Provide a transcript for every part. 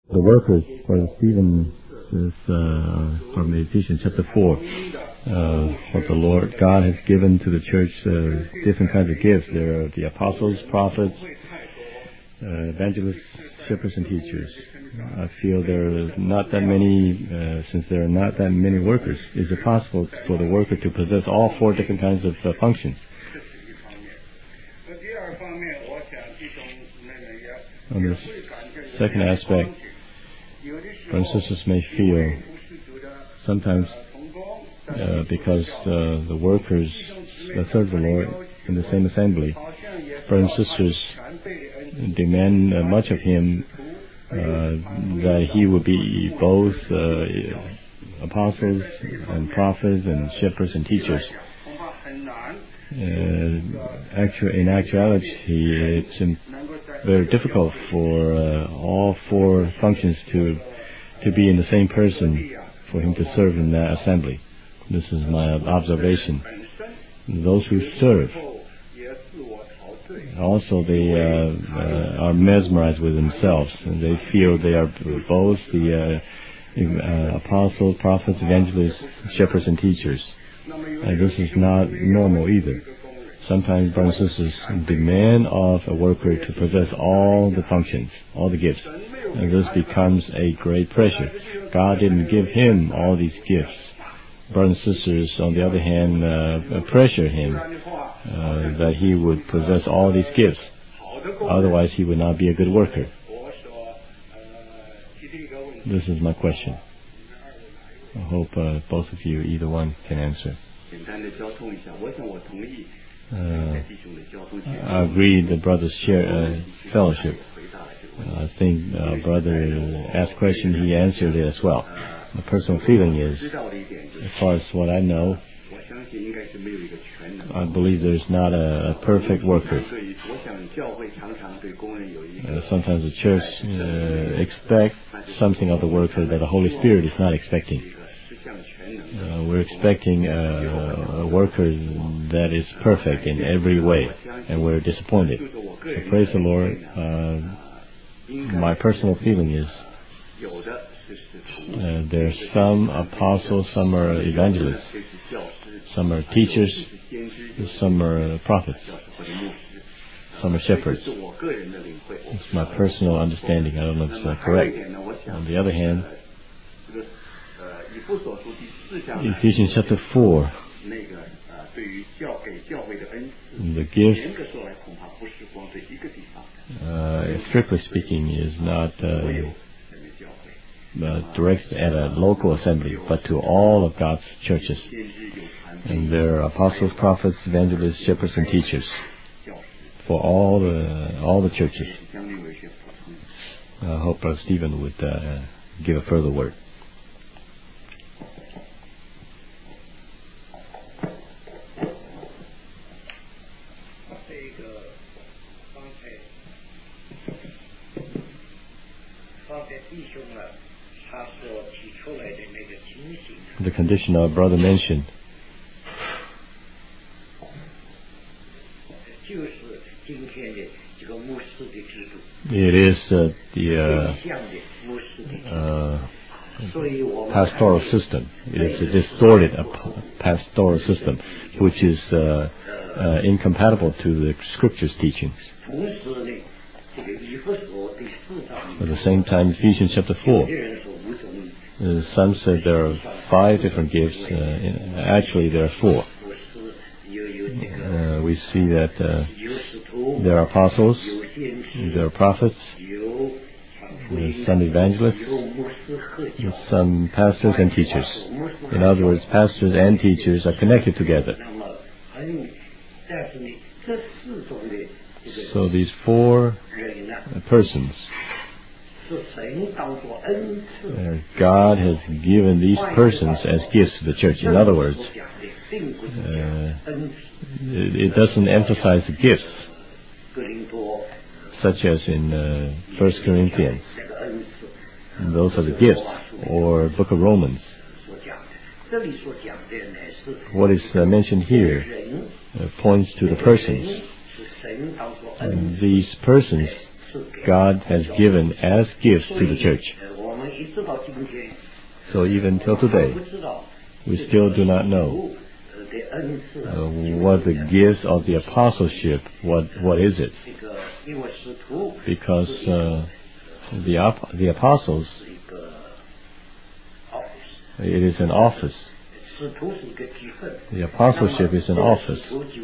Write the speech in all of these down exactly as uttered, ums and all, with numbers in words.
The workers, Brother Stephen says uh, from Ephesians chapter four, uh, what the Lord God has given to the church, uh, different kinds of gifts. There are the apostles, prophets, uh, evangelists, shepherds, and teachers. I feel there are not that many, uh, since there are not that many workers, is it possible for the worker to possess all four different kinds of uh, functions? On this second aspect, brothers and sisters may feel sometimes uh, because uh, the workers that serve the Lord in the same assembly, brothers and sisters demand uh, much of him, uh, that he would be both uh, apostles and prophets and shepherds and teachers. Uh, actu- in actuality, it's very difficult for uh, all four functions to to be in the same person for him to serve in that assembly. This is my observation. Those who serve, also they uh, uh, are mesmerized with themselves, and they feel they are both the uh, uh, apostles, prophets, evangelists, shepherds, and teachers. And this is not normal either. Sometimes brothers and sisters demand of a worker to possess all the functions, all the gifts. And this becomes a great pressure. God didn't give him all these gifts. Brothers and sisters, on the other hand, uh, pressure him uh, that he would possess all these gifts. Otherwise, he would not be a good worker. This is my question. I hope uh, both of you, either one, can answer. Uh, I agree the brothers share uh, fellowship. Uh, I think uh, brother asked question, he answered it as well. My personal feeling is, as far as what I know, I believe there's not a, a perfect worker. Uh, sometimes the church uh, expects something of the worker that the Holy Spirit is not expecting. Uh, we're expecting uh, a worker that is perfect in every way, and we're disappointed. So praise the Lord. Uh, my personal feeling is uh, there are some apostles, some are evangelists, some are teachers, some are prophets, some are shepherds. It's my personal understanding. I don't know if it's uh, correct. On the other hand, Ephesians chapter four, the gift, uh, strictly speaking, is not uh, uh, directed at a local assembly, but to all of God's churches. And there are apostles, prophets, evangelists, shepherds, and teachers for all the all the churches. I hope Brother Stephen would uh, give a further word. The condition our brother mentioned, it is uh, the uh, uh, pastoral system. It is a distorted uh, pastoral system, which is uh, uh, incompatible to the Scripture's teachings. At the same time, Ephesians chapter four, uh, some said there are five different gifts. Uh, actually, there are four. Uh, we see that uh, there are apostles, there are prophets, there are some evangelists, some pastors and teachers. In other words, pastors and teachers are connected together. So these four persons, uh, God has given these persons as gifts to the church. In other words, uh, it, it doesn't emphasize the gifts, such as in uh, First Corinthians. Those are the gifts, or Book of Romans. What is uh, mentioned here uh, points to the persons. And these persons God has given as gifts to the church. So even till today, we still do not know uh, what the gifts of the apostleship, what what is it? Because uh, the op- the apostles, it is an office. The apostleship is an office.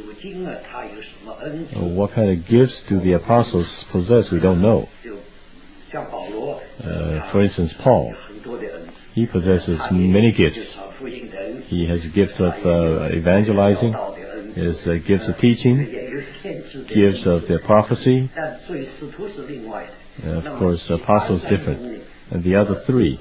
Uh, what kind of gifts do the apostles possess? We don't know. Uh, for instance, Paul, he possesses many gifts. He has gifts of uh, evangelizing, he has uh, gifts of teaching, gifts of the prophecy. Uh, of course, apostles different. And the other three,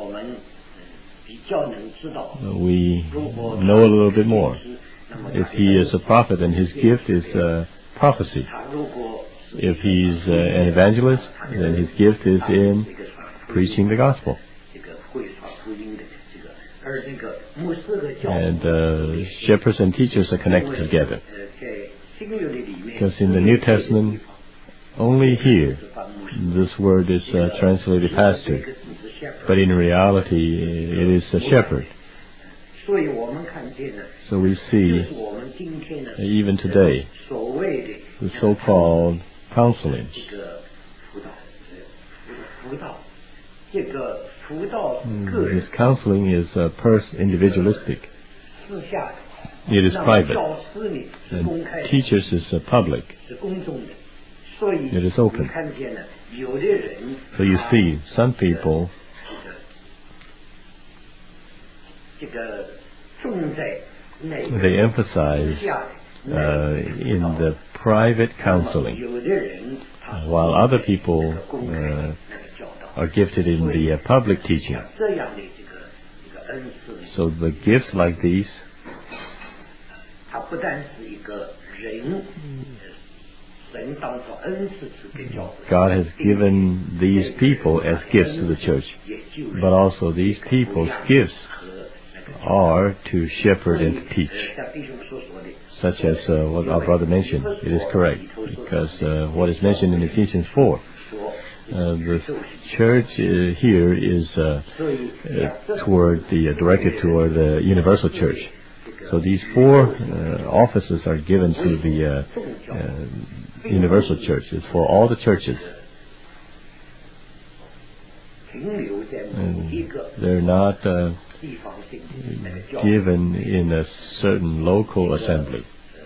we know a little bit more. If he is a prophet, then his gift is uh, prophecy. If he's uh, an evangelist, then his gift is in preaching the gospel. And uh, shepherds and teachers are connected together. Because in the New Testament, only here, this word is uh, translated pastor. But in reality, it is a shepherd. So we see, even today, the so-called counseling. This counseling is uh, pers- individualistic. It is private. And teachers is uh, public. It is open. So you see, some people they emphasize uh, in the private counseling, while other people uh, are gifted in the uh, public teaching. So the gifts like these God has given these people as gifts to the church, but also these people's gifts are to shepherd and to teach, such as uh, what our brother mentioned. It is correct, because uh, what is mentioned in Ephesians four, uh, the church uh, here is uh, uh, toward the uh, directed toward the universal church. So these four uh, offices are given to the uh, uh, universal church. It's for all the churches. And they're not uh, given in a certain local assembly.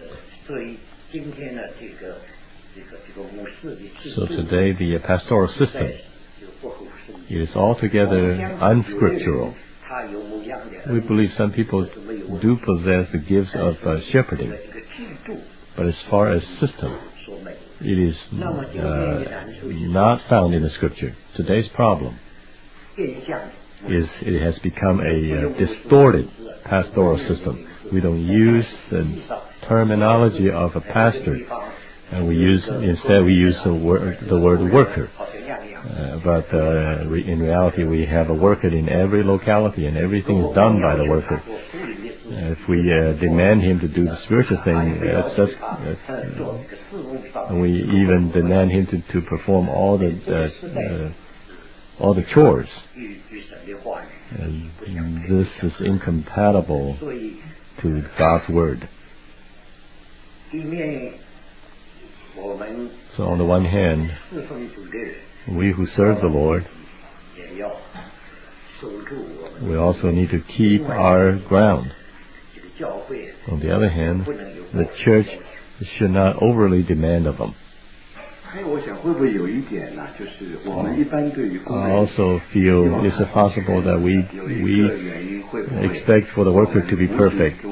So today the pastoral system is altogether unscriptural. We believe some people do possess the gifts of uh, shepherding, but as far as system, it is uh, not found in the scripture. Today's problem is it has become a uh, distorted pastoral system. We don't use the terminology of a pastor, and we use instead we use the word the word worker. Uh, but uh, re- in reality, we have a worker in every locality, and everything is done by the worker. Uh, if we uh, demand him to do the spiritual thing, that's just, that's, uh, we even demand him to, to perform all the uh, uh, all the chores. And this is incompatible to God's word. So on the one hand, we who serve the Lord, we also need to keep our ground. On the other hand, the church should not overly demand of them. I also feel is it possible that we we expect for the worker to be perfect.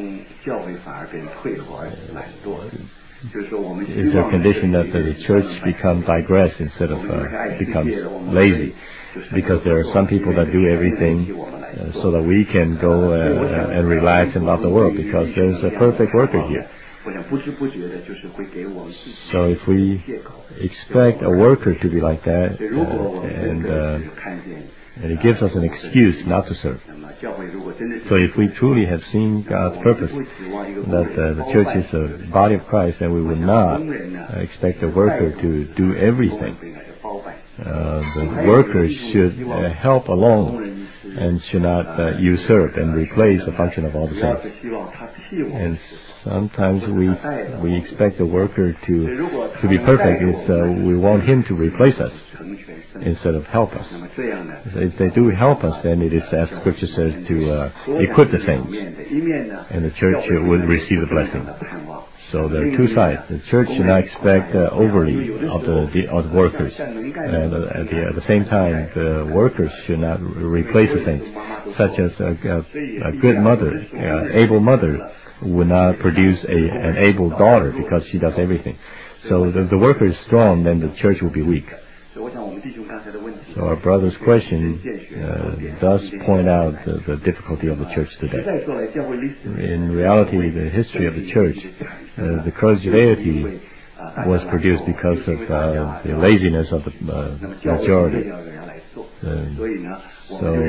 Is there a condition that the church becomes digress instead of uh, becomes lazy? Because there are some people that do everything uh, so that we can go uh, and relax and love the world, because there's a perfect worker here. So if we expect a worker to be like that, uh, and uh, and it gives us an excuse not to serve. So if we truly have seen God's purpose, that uh, the church is a body of Christ, then we would not uh, expect a worker to do everything. uh, the workers should uh, help alone and should not uh, usurp and replace the function of all the saints. And sometimes we we expect the worker to to be perfect. Is uh, we want him to replace us instead of help us. If they do help us, then it is, as Scripture says, to uh, equip the saints, and the church will receive the blessing. So there are two sides. The church should not expect uh, overly of the, of the workers, and uh, at, the, at the same time, the workers should not replace the saints. Such as a, a, a good mother, uh, able mother, would not produce a, an able daughter because she does everything. So if the worker is strong, then the church will be weak. So our brother's question uh, does point out the, the difficulty of the church today. In reality, the history of the church, uh, the collegiality was produced because of uh, the laziness of the uh, majority. Uh, so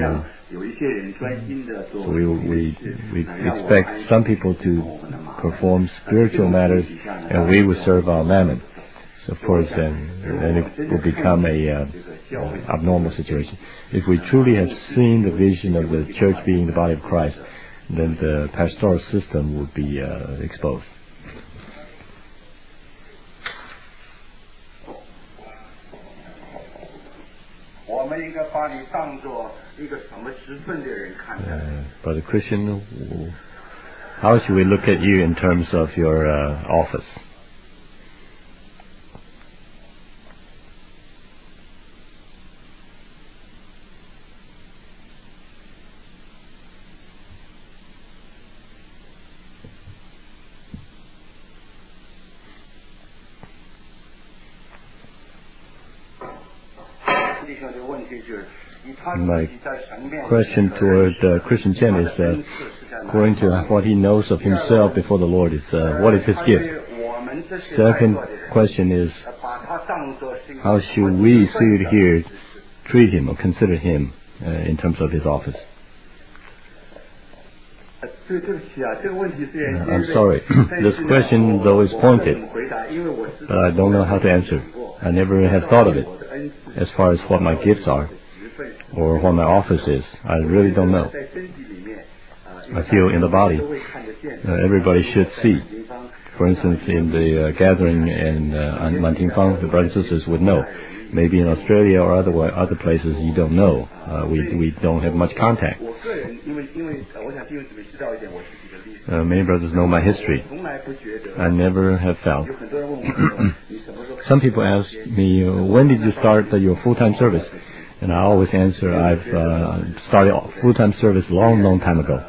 uh, we, we, we expect some people to perform spiritual matters, and we will serve our mammon. Of course, then, then it will become a uh, uh, abnormal situation. If we truly have seen the vision of the church being the body of Christ, then the pastoral system would be uh, exposed. Uh, Brother Christian, how should we look at you in terms of your uh, office? My question toward uh, Christian Chen is, uh, according to what he knows of himself before the Lord, is uh, what is his gift? Second question is, how should we seated here treat him or consider him uh, in terms of his office? Uh, I'm sorry. This question, though, is pointed, but I don't know how to answer. I never have thought of it as far as what my gifts are or what my office is. I really don't know. I feel in the body, uh, everybody should see. For instance, in the uh, gathering in uh, Mantingfang, the brothers and sisters would know. Maybe in Australia or other other places you don't know. Uh, we we don't have much contact. Uh, many brothers know my history. I never have felt. Some people ask me, when did you start your full-time service? And I always answer, I've uh, started full-time service a long, long time ago.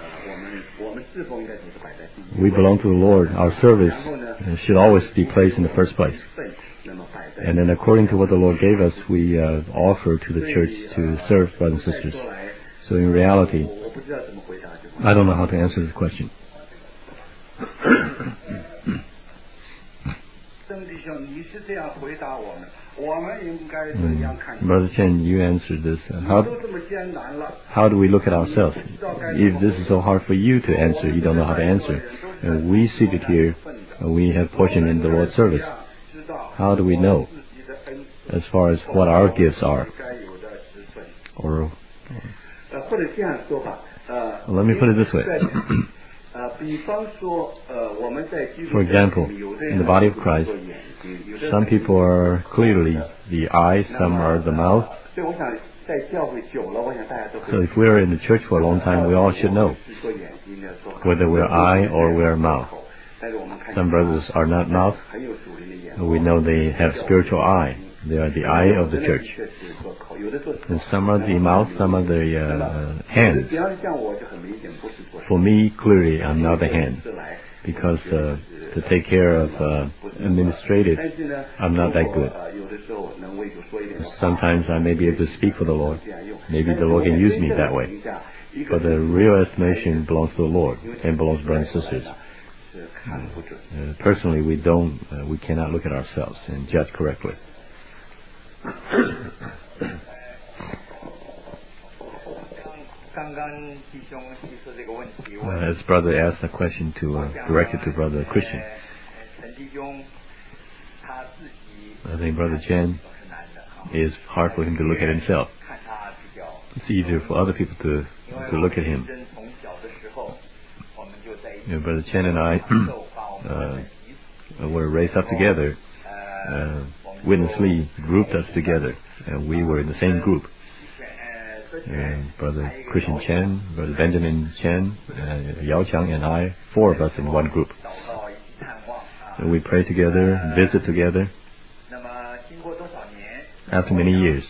We belong to the Lord. Our service should always be placed in the first place. And then according to what the Lord gave us, we uh, offer to the church to serve brothers and sisters. So in reality, I don't know how to answer this question. Mm. Brother Chen, you answered this. How, how do we look at ourselves? If this is so hard for you to answer, you don't know how to answer. And we seated here, we have portion in the Lord's service. How do we know as far as what our gifts are? Or, well, let me put it this way. For example, in the body of Christ, some people are clearly the eye, some are the mouth. So if we're in the church for a long time, we all should know whether we're eye or we're mouth. Some brothers are not mouth. We know they have spiritual eye. They are the eye of the church. And some are the mouth, some are the uh, hands. For me, clearly, I'm not the hand. Because uh, to take care of uh, administrative, I'm not that good. Sometimes I may be able to speak for the Lord. Maybe the Lord can use me that way. But the real estimation belongs to the Lord and belongs to brothers and sisters. Uh, personally, we don't, uh, we cannot look at ourselves and judge correctly. Uh, as brother asked a question to uh, directed to brother Christian, I think brother Chen it's hard for him to look at himself. It's easier for other people to to look at him. You know, Brother Chen and I uh, were raised up together. Uh, Witness Lee grouped us together, and we were in the same group. Uh, Brother Christian Chen, Brother Benjamin Chen, uh, Yao Chang, and I, four of us in one group. So we pray together, visit together. After many years,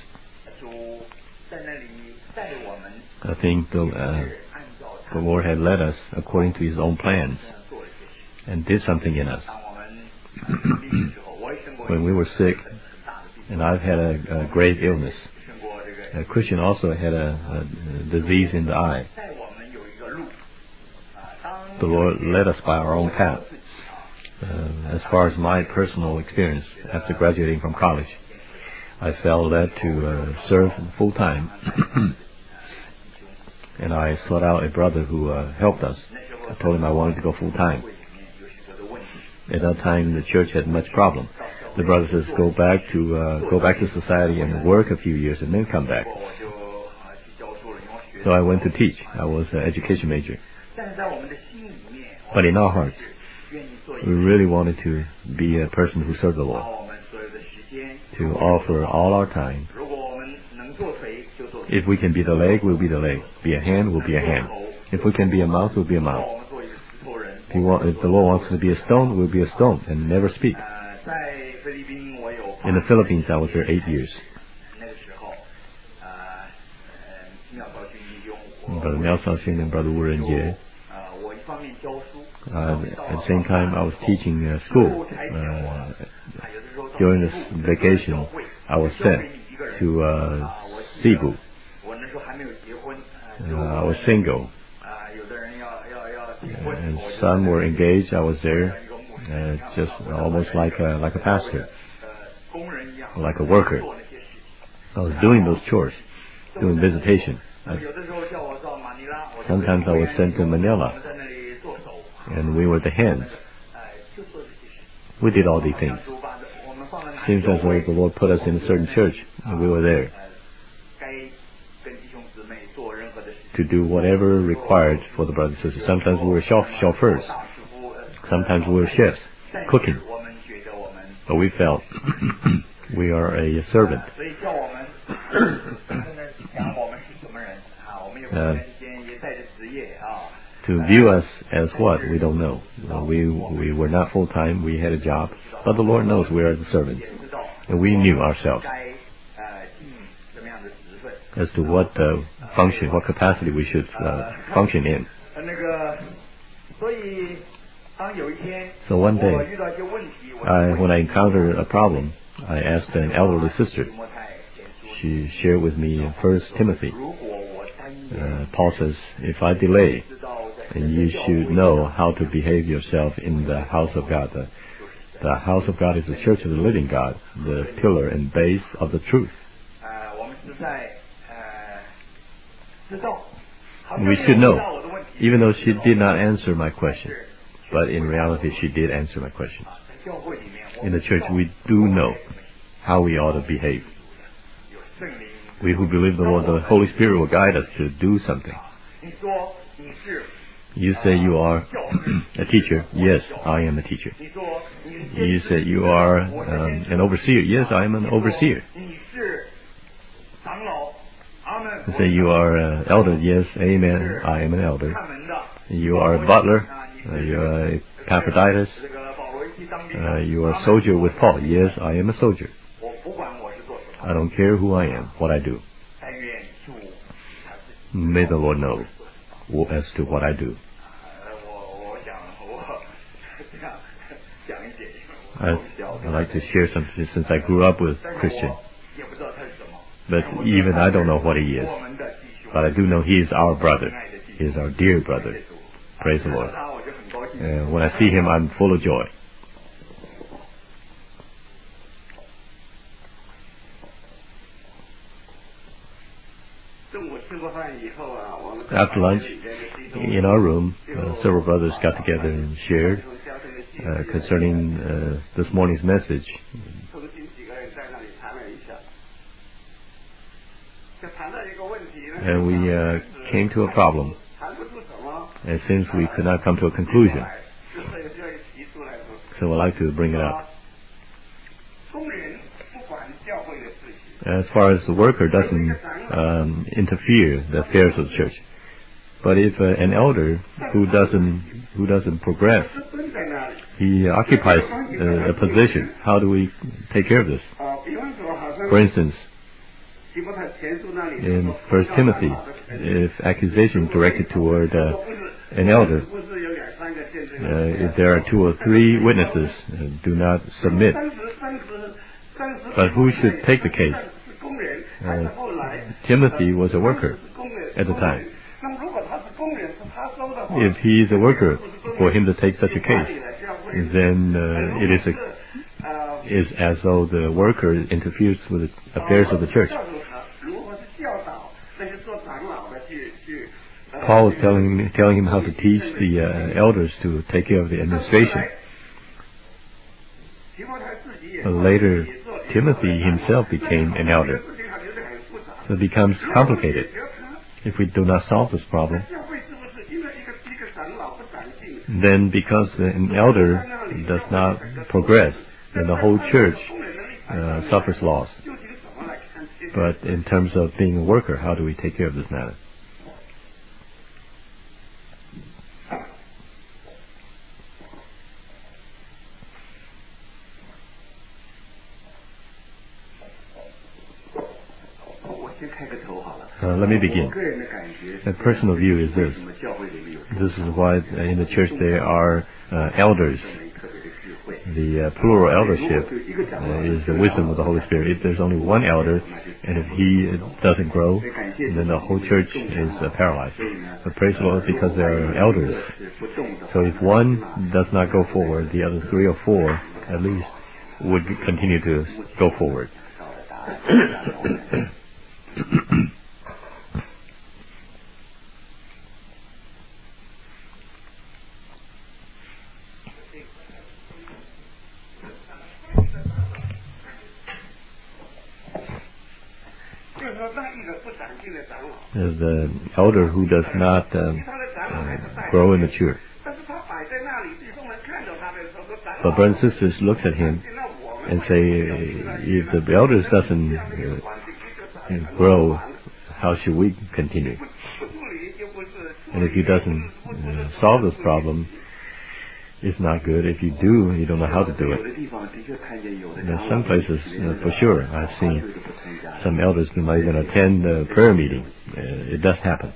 I think the, uh, the Lord had led us according to His own plans and did something in us. When we were sick, and I've had a, a grave illness. A Christian also had a, a disease in the eye. The Lord led us by our own path. Uh, as far as my personal experience, after graduating from college, I felt led to uh, serve full time. And I sought out a brother who uh, helped us. I told him I wanted to go full time. At that time, the church had much problem. The brother says, "Go back to uh, go back to society and work a few years, and then come back." So I went to teach. I was an education major. But in our hearts, we really wanted to be a person who served the Lord, to offer all our time. If we can be the leg, we'll be the leg. Be a hand, we'll be a hand. If we can be a mouth, we'll be a mouth. If, you want, if the Lord wants us to be a stone, we'll be a stone and never speak. In the Philippines, I was there eight years. Brother Miao Shaoxing and Brother Wu Renjie. Uh, at the same time, I was teaching uh, school. Uh, during this vacation, I was sent to uh, Cebu. Uh, I was single. And some were engaged. I was there, uh, just almost like a, like a pastor, like a worker. I was doing those chores, doing visitation. I, sometimes I was sent to Manila, and we were the hands. We did all these things. Seems as though the Lord put us in a certain church, and we were there to do whatever required for the brothers and sisters. Sometimes we were chauffeurs. Sometimes we were chefs, cooking. But we felt we are a servant. Uh, to view us as what? We don't know. Uh, we we were not full-time. We had a job. But the Lord knows we are the servants. And we knew ourselves as to what uh, function, what capacity we should uh, function in. So one day, I, when I encountered a problem, I asked an elderly sister. She shared with me in First Timothy. Uh, Paul says, "If I delay, and you should know how to behave yourself in the house of God." The, the house of God is the church of the living God, the pillar and base of the truth. We should know, even though she did not answer my question. But in reality, she did answer my questions. In the church, we do know how we ought to behave. We who believe the Lord, the Holy Spirit will guide us to do something. You say you are a teacher. Yes, I am a teacher. You say you are um, an overseer. Yes, I am an overseer. You say you are an elder. Yes, amen, I am an elder. You are a butler. Uh, you are a Epaphroditus. Uh, you are a soldier with Paul. Yes, I am a soldier. I don't care who I am, what I do. May the Lord know as to what I do. I, I like to share something since I grew up with Christian. But even I don't know what he is. But I do know he is our brother. He is our dear brother. Praise the Lord. Uh, when I see him, I'm full of joy. After lunch, in our room, uh, several brothers got together and shared uh, concerning uh, this morning's message. and we uh, came to a problem. And since we could not come to a conclusion, so I'd like to bring it up. As far as the worker doesn't um, interfere the affairs of the church, but if uh, an elder who doesn't who doesn't progress, he occupies uh, a position, how do we take care of this? For instance, in First Timothy, if accusation is directed toward uh, an elder, uh, if there are two or three witnesses, uh, do not submit. But who should take the case? Uh, Timothy was a worker at the time. If he is a worker, for him to take such a case, then uh, it is a, is as though the worker interferes with the affairs of the church. Paul is telling telling him how to teach the uh, elders to take care of the administration. Uh, later, Timothy himself became an elder. So it becomes complicated if we do not solve this problem. Then because an elder does not progress, then the whole church uh, suffers loss. But in terms of being a worker, how do we take care of this matter? Uh, let me begin. A personal view is this. This is why in the church there are uh, elders. The uh, plural eldership uh, is the wisdom of the Holy Spirit. If there's only one elder, and if he doesn't grow, then the whole church is uh, paralyzed. But praise the Lord, because there are elders. So if one does not go forward, the other three or four, at least, would continue to go forward. As the elder who does not um, uh, grow in the church. But brothers and sisters look at him and say, if the elders doesn't uh, grow, how should we continue? And if he doesn't uh, solve this problem, it's not good. If you do, you don't know how to do it. There's some places, uh, for sure, I've seen some elders do not even attend a prayer meeting. Uh, it does happen.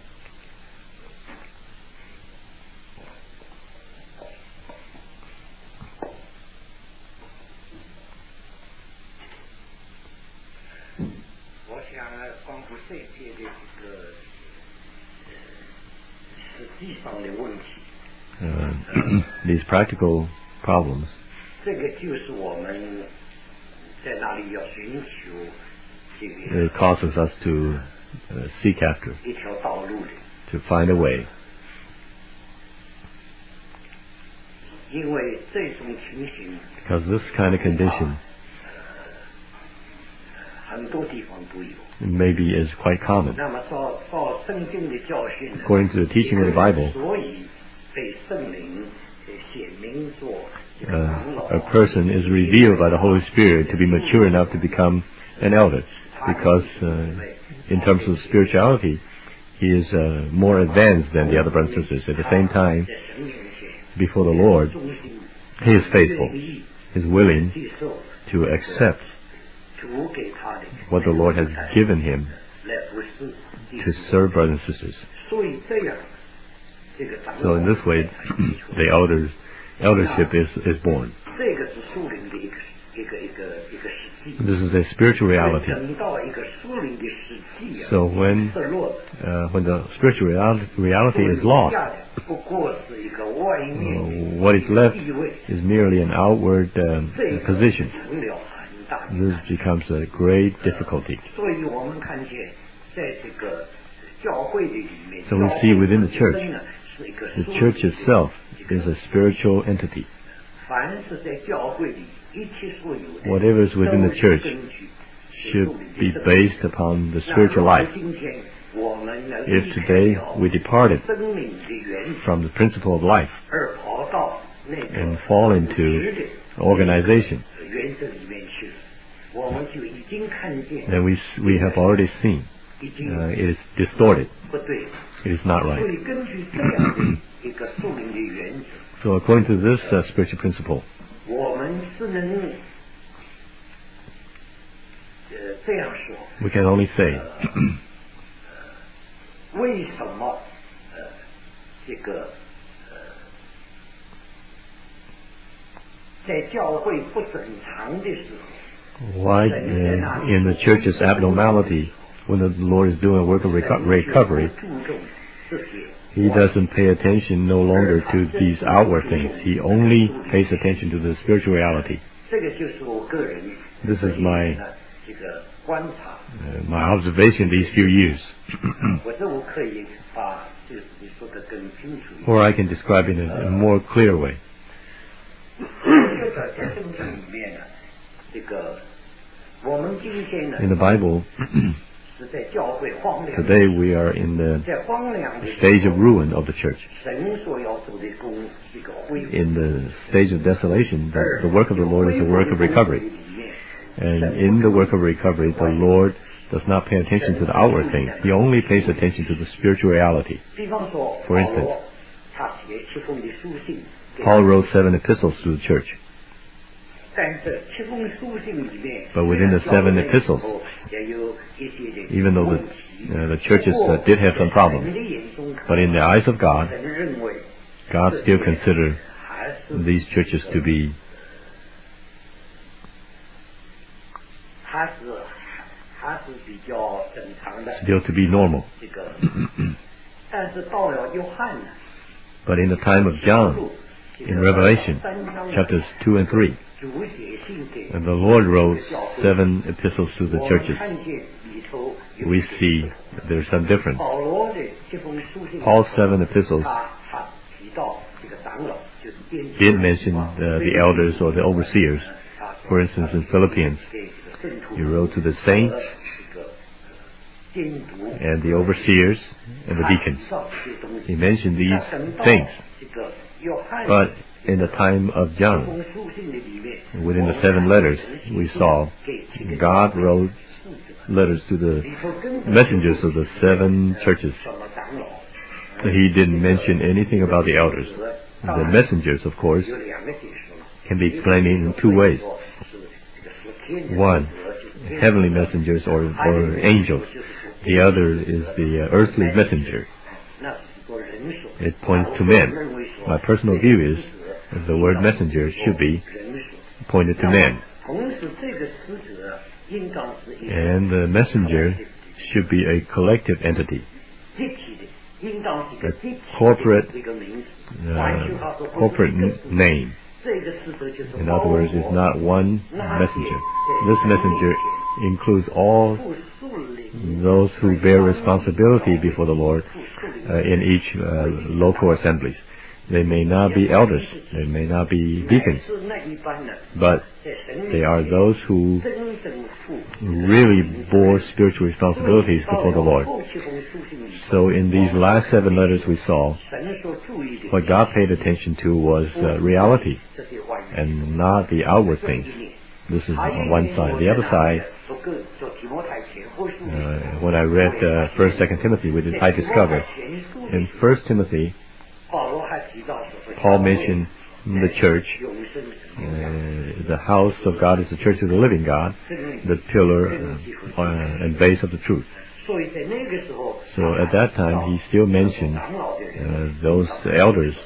Uh, these practical problems it causes us to uh, seek after, to find a way. Because this kind of condition maybe is quite common. According to the teaching of the Bible, uh, a person is revealed by the Holy Spirit to be mature enough to become an elder, because uh, in terms of spirituality, he is uh, more advanced than the other brothers and sisters. At the same time, before the Lord, he is faithful, he is willing to accept what the Lord has given him to serve brothers and sisters. So in this way, the elders, eldership is, is born. This is a spiritual reality. So when uh, when the spiritual reality, reality is lost, uh, what is left is merely an outward um, position. This becomes a great difficulty. So we see within the church, the church itself is a spiritual entity. Whatever is within the church should be based upon the spiritual life. If today we departed from the principle of life and fall into organization, then we we have already seen uh, it is distorted. It is not right. So according to this uh, spiritual principle, we can only say, why uh, in the church's abnormality, when the Lord is doing a work of reco- recovery, He doesn't pay attention no longer to these outward things. He only pays attention to the spiritual reality. This is my uh, my observation these few years. Or I can describe it in a more clear way. In the Bible, today we are in the stage of ruin of the church. In the stage of desolation, the, the work of the Lord is the work of recovery. And in the work of recovery, the Lord does not pay attention to the outward things. He only pays attention to the spiritual reality. For instance, Paul wrote seven epistles to the church. But within the seven epistles, even though the, uh, the churches uh, did have some problems, but in the eyes of God, God still considers these churches to be still to be normal. But in the time of John, in Revelation, chapters two and three, and the Lord wrote seven epistles to the churches, we see there's some difference. Paul's seven epistles did mention uh, the elders or the overseers. For instance, in Philippians, he wrote to the saints and the overseers and the deacons. He mentioned these things. But in the time of John, within the seven letters, we saw God wrote letters to the messengers of the seven churches. He didn't mention anything about the elders. The messengers, of course, can be explained in two ways. One, heavenly messengers or, or angels. The other is the uh, earthly messenger. It points to men. My personal view is that the word messenger should be pointed to men. And the messenger should be a collective entity. A corporate, uh, corporate n- name. In other words, it's not one messenger. This messenger includes all those who bear responsibility before the Lord uh, in each uh, local assemblies. They may not be elders, they may not be deacons, but they are those who really bore spiritual responsibilities before the Lord. So in these last seven letters we saw, what God paid attention to was uh, reality and not the outward things. This is one side. The other side, uh, when I read uh, First, Second Timothy, we did, I discovered in First Timothy, Paul mentioned the church. Uh, the house of God is the church of the living God, the pillar uh, and base of the truth. So at that time, he still mentioned uh, those elders,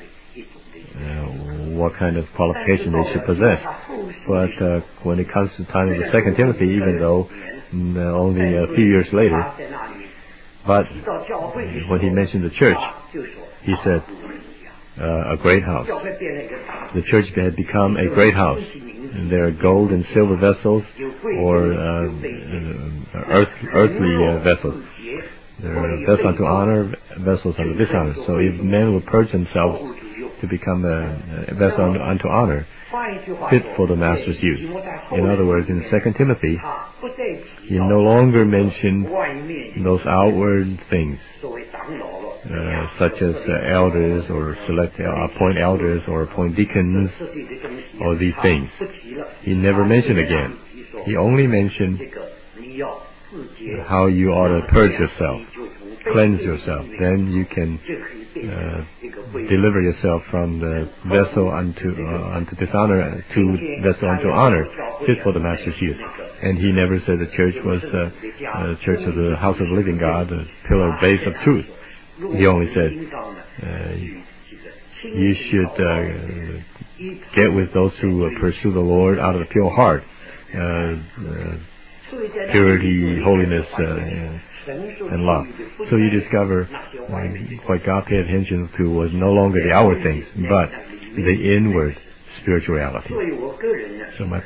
uh, what kind of qualification they should possess. But uh, when it comes to the time of the Second Timothy, even though mm, only a few years later, but when he mentioned the church, he said, uh, a great house. The church had become a great house. And there are gold and silver vessels or uh, uh, earth, earthly uh, vessels. There are vessels unto honor, vessels unto dishonor. So if men will purge themselves to become a, a vessel unto honor, fit for the master's use. In other words, in Second Timothy, he no longer mentioned those outward things, uh, such as uh, elders or select uh, appoint elders or appoint deacons or these things. He never mentioned again. He only mentioned how you ought to purge yourself, cleanse yourself. Then you can uh, deliver yourself from the vessel unto uh, unto dishonor to vessel unto honor, fit for the master's use. And he never said the church was uh, uh, church of the house of the living God, the pillar base of truth. He only said uh, you should uh, get with those who uh, pursue the Lord out of the pure heart. Uh, uh, purity, holiness, uh, and love. So you discover uh, what God paid attention to was no longer the outward things, but the inward spirituality. So my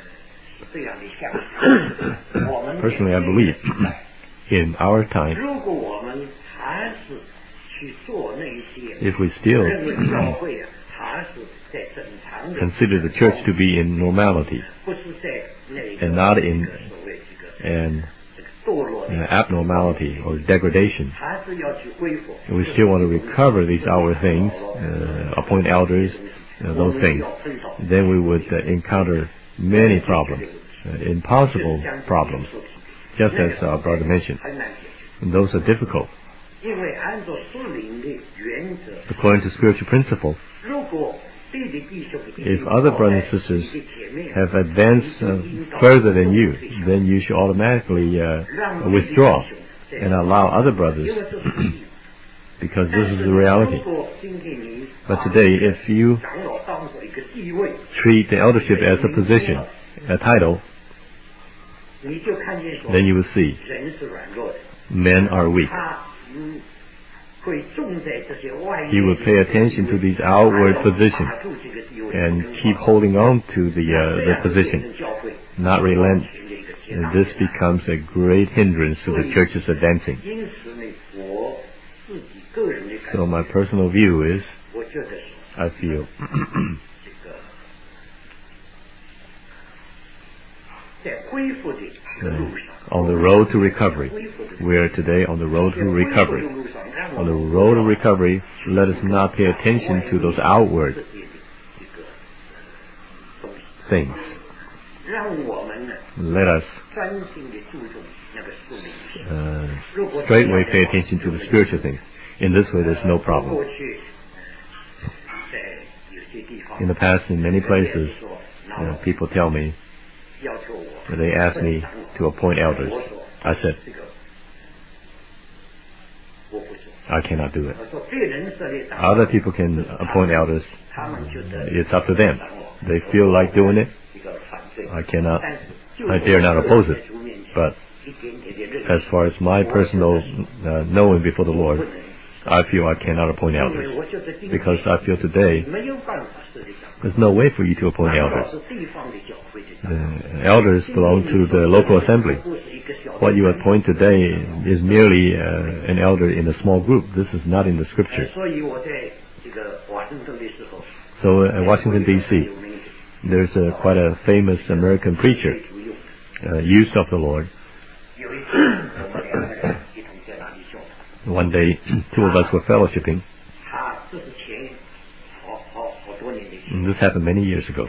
personally, I believe in our time, if we still consider the church to be in normality and not in an uh, abnormality or degradation, and we still want to recover these outward things, uh, appoint elders, uh, those things, then we would uh, encounter many problems, uh, impossible problems, just as our brother mentioned. And those are difficult. According to spiritual principle, if other brothers and sisters have advanced uh, further than you, then you should automatically uh, withdraw and allow other brothers, because this is the reality. But today, if you treat the eldership as a position, a title, then you will see men are weak. He will pay attention to these outward positions and keep holding on to the uh, the position, not relent. And this becomes a great hindrance to the church's advancing. So my personal view is, I feel uh, on the road to recovery. We are today on the road to recovery. On the road to recovery, let us not pay attention to those outward things. Let us uh, straightway pay attention to the spiritual things. In this way, there's no problem. In the past, in many places, you know, people tell me, they ask me to appoint elders. I said, I cannot do it. Other people can appoint elders. It's up to them. They feel like doing it. I cannot, I dare not oppose it. But as far as my personal uh, knowing before the Lord, I feel I cannot appoint elders. Because I feel today, there's no way for you to appoint elders. The elders belong to the local assembly. What you appoint today is merely uh, an elder in a small group. This is not in the scripture. So at Washington, D C, there's a, quite a famous American preacher, uh, used of the Lord. One day, two of us were fellowshipping. And this happened many years ago.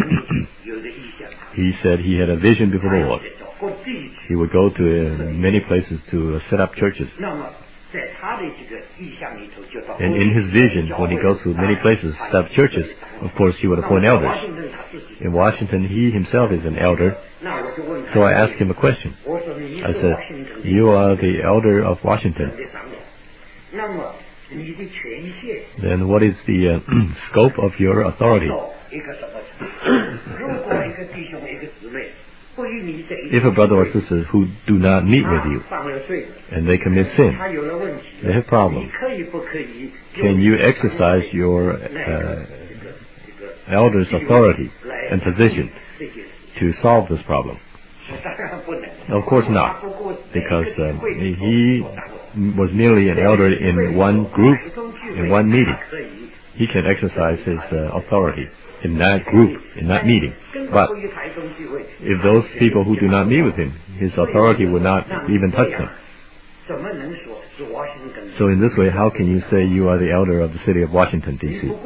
He said he had a vision before the Lord. He would go to uh, many places to uh, set up churches. And in his vision, when he goes to many places to set up churches, of course he would appoint elders. In Washington, he himself is an elder. So I asked him a question. I said, you are the elder of Washington. Then what is the uh, scope of your authority? If a brother or sister who do not meet with you and they commit sin, they have problems, can you exercise your uh, elder's authority and position to solve this problem? Of course not, because um, he was merely an elder in one group, in one meeting. He can exercise his uh, authority, in that group, in that meeting. But if those people who do not meet with him, his authority would not even touch them. So in this way, how can you say you are the elder of the city of Washington, D C?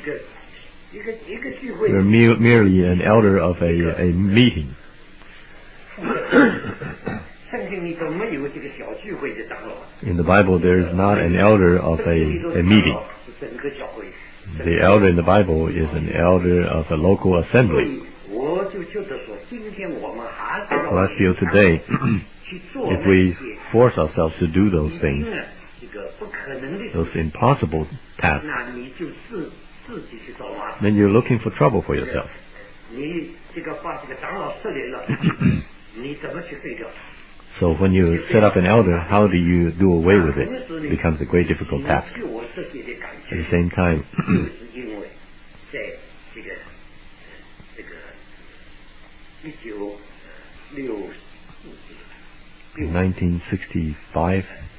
You're mere, merely an elder of a, a meeting. In the Bible, there is not an elder of a, a meeting. The elder in the Bible is an elder of a local assembly. So I feel today, if we force ourselves to do those things, those impossible tasks, then you're looking for trouble for yourself. So when you set up an elder, how do you do away with it? It becomes a great difficult task. At the same time, in nineteen sixty-five,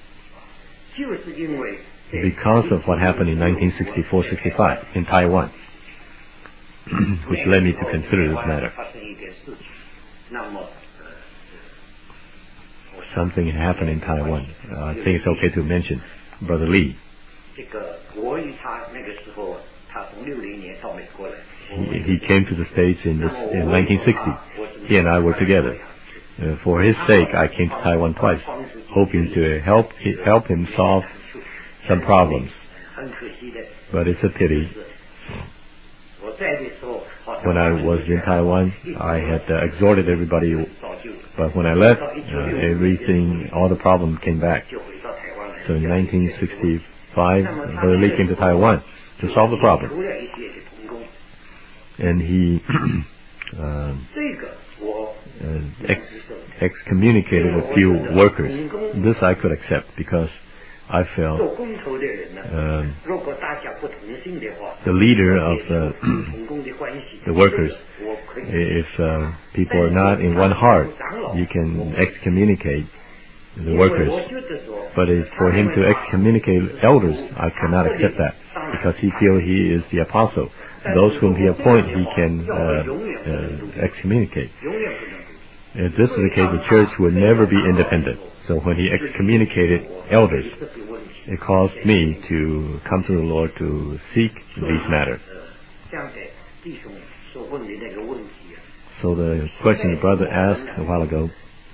because of what happened in nineteen sixty-four sixty-five in Taiwan, which led me to consider this matter. Something happened in Taiwan. Uh, I think it's okay to mention. Brother Lee. He, he came to the States in, this, in nineteen sixty. He and I were together. Uh, for his sake, I came to Taiwan twice, hoping to help help him solve some problems. But it's a pity. When I was in Taiwan, I had uh, exhorted everybody, but when I left, uh, everything, all the problems came back. So in nineteen sixty-five, Brother Lee came to Taiwan to solve the problem. And he uh, uh, ex excommunicated a few workers. This I could accept because I felt uh, the leader of the, the workers, if uh, people are not in one heart, you can excommunicate the workers. But if for him to excommunicate elders, I cannot accept that because he feels he is the apostle. Those whom he appoints, he can uh, uh, excommunicate. If this is the case, the church would never be independent. So when he excommunicated elders, it caused me to come to the Lord to seek these matters. So the question the brother asked a while ago,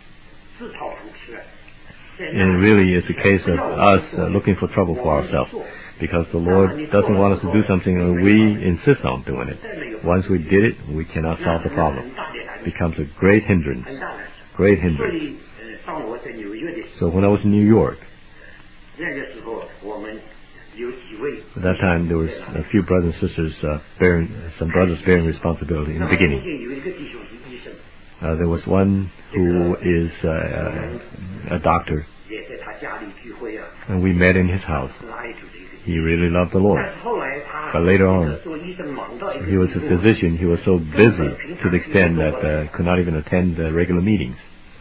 and really it's a case of us uh, looking for trouble for ourselves, because the Lord doesn't want us to do something and we insist on doing it. Once we did it, we cannot solve the problem. It becomes a great hindrance, great hindrance. So when I was in New York, at that time there was a few brothers and sisters uh, bearing, some brothers bearing responsibility in the beginning. Uh, there was one who is uh, a doctor, and we met in his house. He really loved the Lord. But later on, he was a physician. He was so busy to the extent that uh, could not even attend the regular meetings.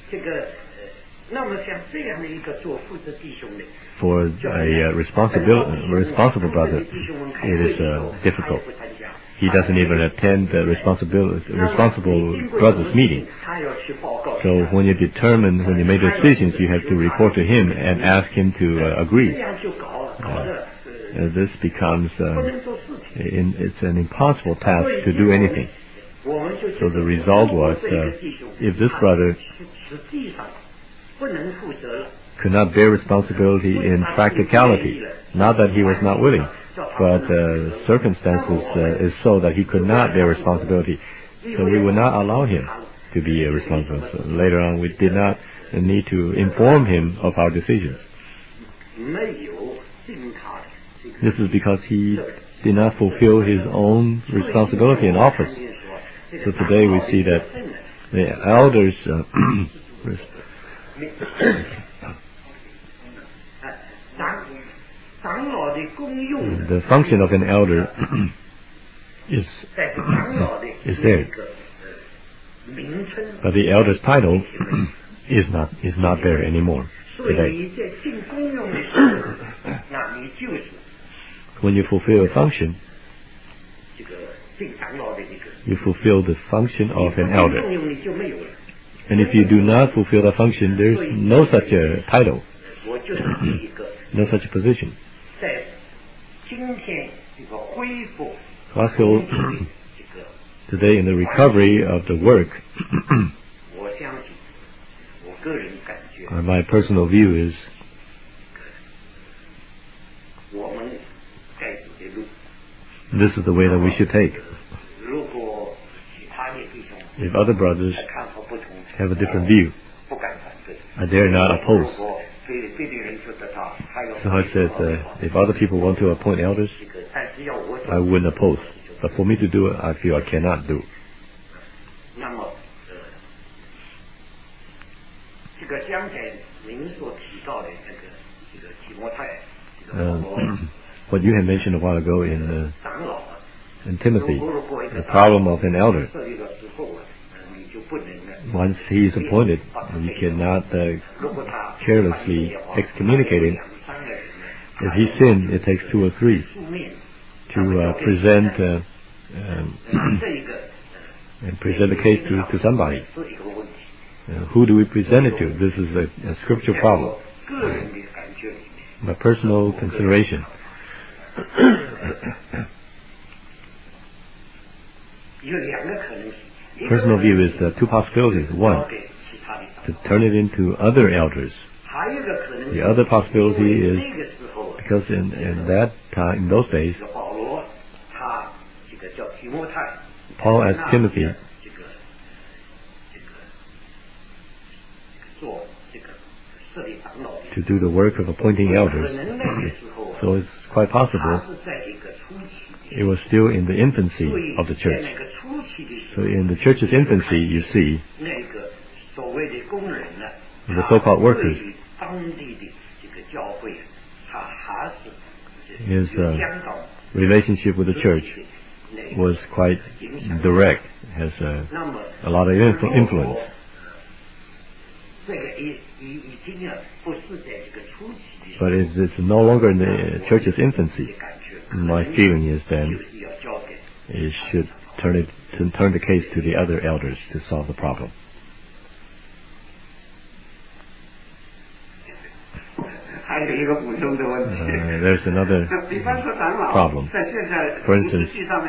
For a uh, responsible, responsible brother, it is uh, difficult. He doesn't even attend the responsible, responsible brothers meeting. So when you determine, when you make decisions, you have to report to him and ask him to uh, agree. Uh, this becomes, uh, in, it's an impossible task to do anything. So the result was, uh, if this brother could not bear responsibility in practicality, not that he was not willing, but uh, circumstances uh, is so that he could not bear responsibility, so we would not allow him to be uh, responsible. So later on, we did not need to inform him of our decisions. This is because he did not fulfill his own responsibility and office. So today we see that the elders uh, the function of an elder is is there, but the elder's title is not is not there anymore today. When you fulfill a function, you fulfill the function of an elder. And if you do not fulfill that function, there's no such a title, no such a position. Also, today in the recovery of the work, my personal view is this is the way that we should take. If other brothers have a different view, I dare not oppose. So I said, uh, if other people want to appoint elders, I wouldn't oppose. But for me to do it, I feel I cannot do. Uh, what you had mentioned a while ago in uh, in Timothy, the problem of an elder. Once he is appointed, you cannot uh, carelessly excommunicate him. If he sinned, it takes two or three to uh, present uh, um, and present the case to, to somebody. Uh, who do we present it to? This is a, a scriptural problem. My personal consideration. Personal view is uh, two possibilities. One, to turn it into other elders. The other possibility is because in, in that time, in those days, Paul asked Timothy to do the work of appointing elders. So it's quite possible it was still in the infancy of the church. So in the church's infancy, you see, the so-called workers, his uh, relationship with the church was quite direct, has uh, a lot of influence. But it's, it's no longer in the church's infancy. My feeling is then it should turn it to turn the case to the other elders to solve the problem. Uh, there's another problem. For instance,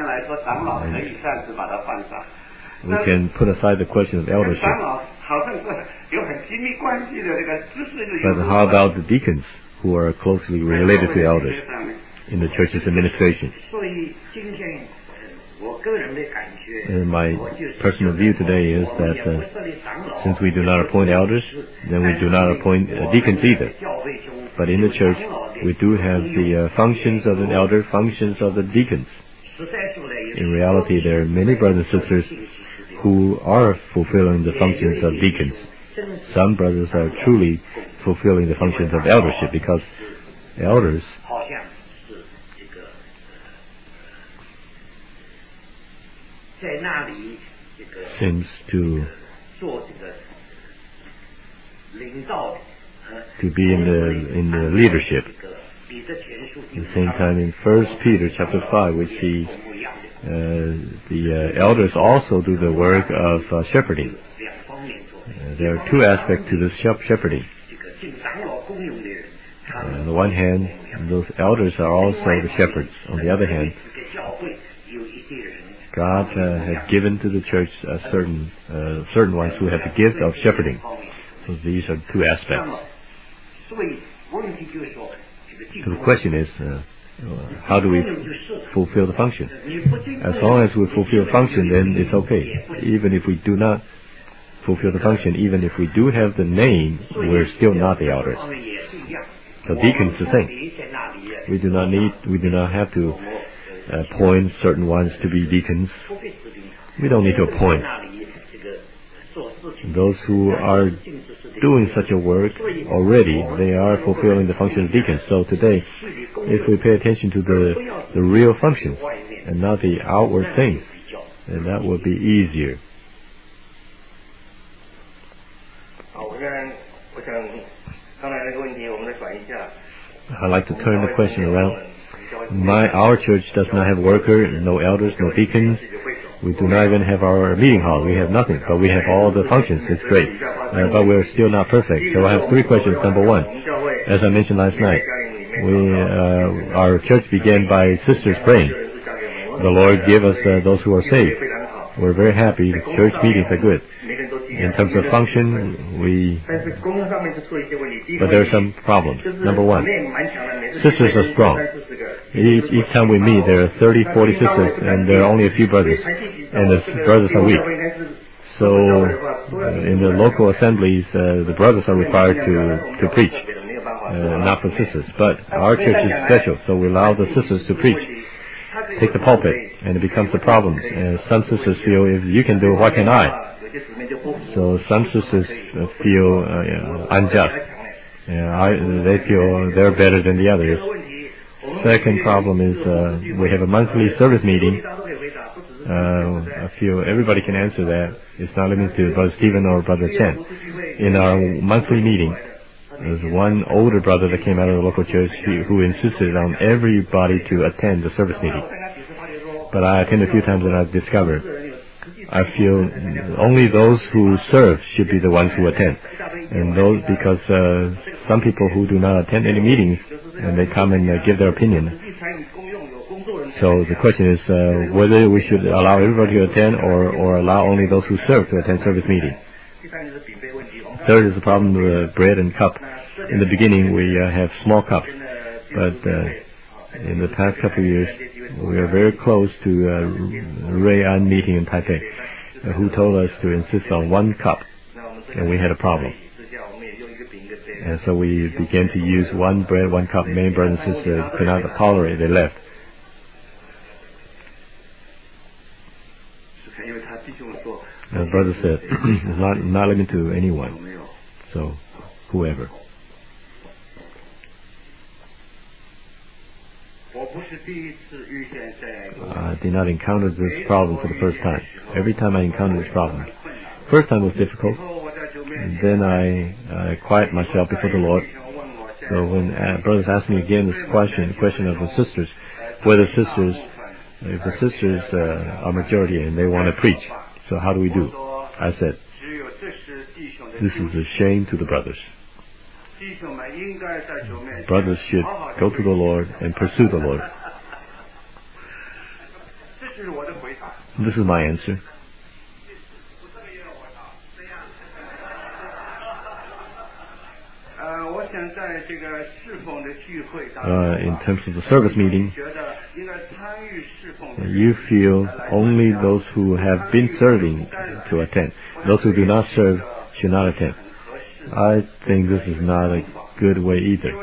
we can put aside the question of eldership. But how about the deacons who are closely related to elders in the church's administration? And my personal view today is that uh, since we do not appoint elders, then we do not appoint uh, deacons either. But in the church, we do have the uh, functions of an elder, functions of the deacons. In reality, there are many brothers and sisters who are fulfilling the functions of deacons. Some brothers are truly fulfilling the functions of eldership because elders seems to to be in the in the leadership. At the same time, in First Peter chapter five, we see uh, the uh, elders also do the work of uh, shepherding. Uh, there are two aspects to this shepherding. Uh, on the one hand, those elders are also the shepherds. On the other hand, God uh, has given to the church a certain uh, certain ones who have the gift of shepherding. So these are two aspects. So the question is, uh, how do we fulfill the function? As long as we fulfill the function, then it's okay. Even if we do not fulfill the function, even if we do have the name, we're still not the elders. So deacons the same. We do not need, we do not have to appoint certain ones to be deacons. We don't need to appoint. Those who are doing such a work already, they are fulfilling the function of deacons. So today, if we pay attention to the the real functions and not the outward things, then that will be easier. I'd like to turn the question around. My our church does not have workers, no elders, no deacons. We do not even have our meeting hall. We have nothing, but we have all the functions. It's great. Uh, but we're still not perfect. So I have three questions. Number one, as I mentioned last night, we uh, our church began by sisters praying. The Lord give us uh, those who are saved. We're very happy. Church meetings are good. In terms of function, we, but there are some problems. Number one, sisters are strong. Each, each time we meet, there are thirty, forty sisters, and there are only a few brothers, and the brothers are weak. So, uh, in the local assemblies, uh, the brothers are required to, to preach, uh, not the sisters. But our church is special, so we allow the sisters to preach. Take the pulpit, and it becomes a problem. And some sisters feel, if you can do it, why can't I? So some sisters feel uh, you know, unjust. You know, I, they feel they're better than the others. Second problem is uh, we have a monthly service meeting. Uh, I feel everybody can answer that. It's not limited to Brother Stephen or Brother Chen. In our monthly meeting, there's one older brother that came out of the local church who insisted on everybody to attend the service meeting. But I attended a few times and I've discovered I feel only those who serve should be the ones who attend. And those, because uh, some people who do not attend any meetings, and they come and uh, give their opinion. So the question is uh, whether we should allow everybody to attend or, or allow only those who serve to attend service meeting. Third is the problem with bread and cup. In the beginning, we uh, have small cups, but uh, in the past couple of years, we are very close to uh, Ray An meeting in Taipei, uh, who told us to insist on one cup, and we had a problem. And so we began to use one bread, one cup. Many brothers and sisters could not tolerate, they left. The brother said, it's not, not limited to anyone, so whoever. I did not encounter this problem for the first time. Every time I encountered this problem, first time was difficult. And then I, I quiet myself before the Lord. So when uh, brothers asked me again this question, the question of the sisters, whether sisters, if the sisters uh, are majority and they want to preach, so how do we do? I said, this is a shame to the brothers. Brothers should go to the Lord and pursue the Lord. This is my answer. Uh, in terms of the service meeting, you feel only those who have been serving to attend. Those who do not serve should not attend. I think this is not a good way either.